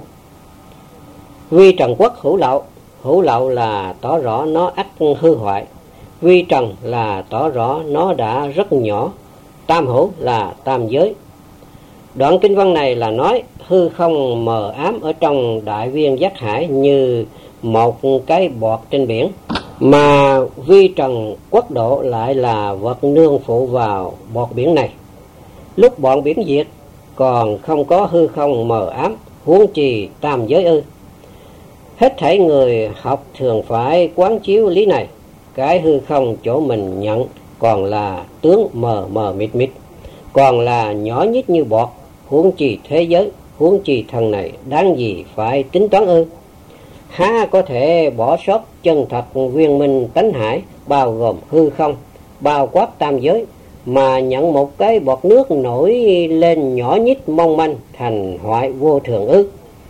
Vì trần quốc hữu lậu, hữu lậu là tỏ rõ nó ắt hư hoại. Vi trần là tỏ rõ nó đã rất nhỏ. Tam hữu là tam giới. Đoạn kinh văn này là nói hư không mờ ám ở trong đại viên giác hải như một cái bọt trên biển, mà vi trần quốc độ lại là vật nương phụ vào bọt biển này. Lúc bọn biển diệt còn không có hư không mờ ám, huống chi tam giới ư? Hết thảy người học thường phải quán chiếu lý này. Cái hư không chỗ mình nhận còn là tướng mờ mờ mịt mịt, còn là nhỏ nhít như bọt, huống chi thế giới, huống chi thân này đáng gì phải tính toán ư? Há có thể bỏ sót chân thật viên minh tánh hải, bao gồm hư không, bao quát tam giới, mà nhận một cái bọt nước nổi lên nhỏ nhít mong manh thành hoại vô thường ư?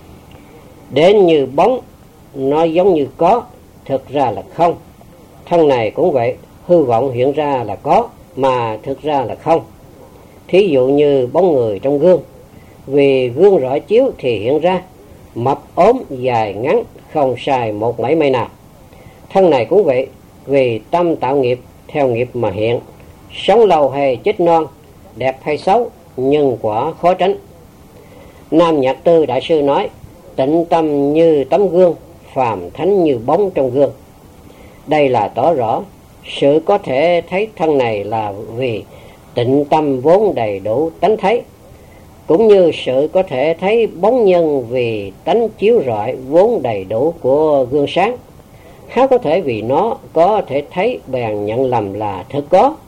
Đến như bóng, nó giống như có, thực ra là không. Thân này cũng vậy, hư vọng hiện ra là có, mà thực ra là không. Thí dụ như bóng người trong gương, vì gương rọi chiếu thì hiện ra, mập ốm dài ngắn không sai một mảy may nào. Thân này cũng vậy, vì tâm tạo nghiệp theo nghiệp mà hiện, sống lâu hay chết non, đẹp hay xấu, nhân quả khó tránh. Nam Nhạc Tư đại sư nói, tịnh tâm như tấm gương, phàm thánh như bóng trong gương. Đây là tỏ rõ sự có thể thấy thân này là vì tịnh tâm vốn đầy đủ tánh thấy, cũng như sự có thể thấy bóng nhân vì tánh chiếu rọi vốn đầy đủ của gương sáng. Há có thể vì nó có thể thấy bèn nhận lầm là thực có.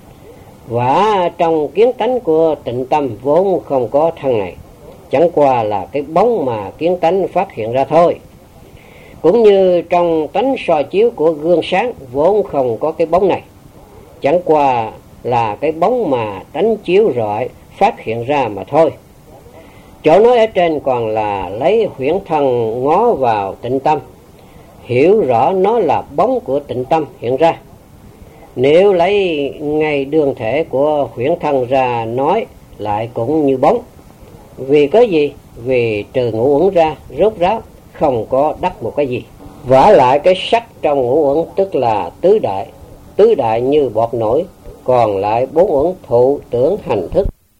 Và trong kiến tánh của tịnh tâm vốn không có thân này, chẳng qua là cái bóng mà kiến tánh phát hiện ra thôi. Cũng như trong tánh soi chiếu của gương sáng vốn không có cái bóng này, chẳng qua là cái bóng mà tánh chiếu rọi phát hiện ra mà thôi. Chỗ nói ở trên còn là lấy huyễn thân ngó vào tịnh tâm, hiểu rõ nó là bóng của tịnh tâm hiện ra. Nếu lấy ngay đường thể của huyễn thân ra nói lại cũng như bóng. Vì có gì? Vì trừ ngũ uẩn ra, rốt ráo, không có đắc một cái gì. Vả lại cái sắc trong ngũ uẩn tức là tứ đại, tứ đại như bọt nổi, còn lại bốn uẩn thụ tưởng hành thức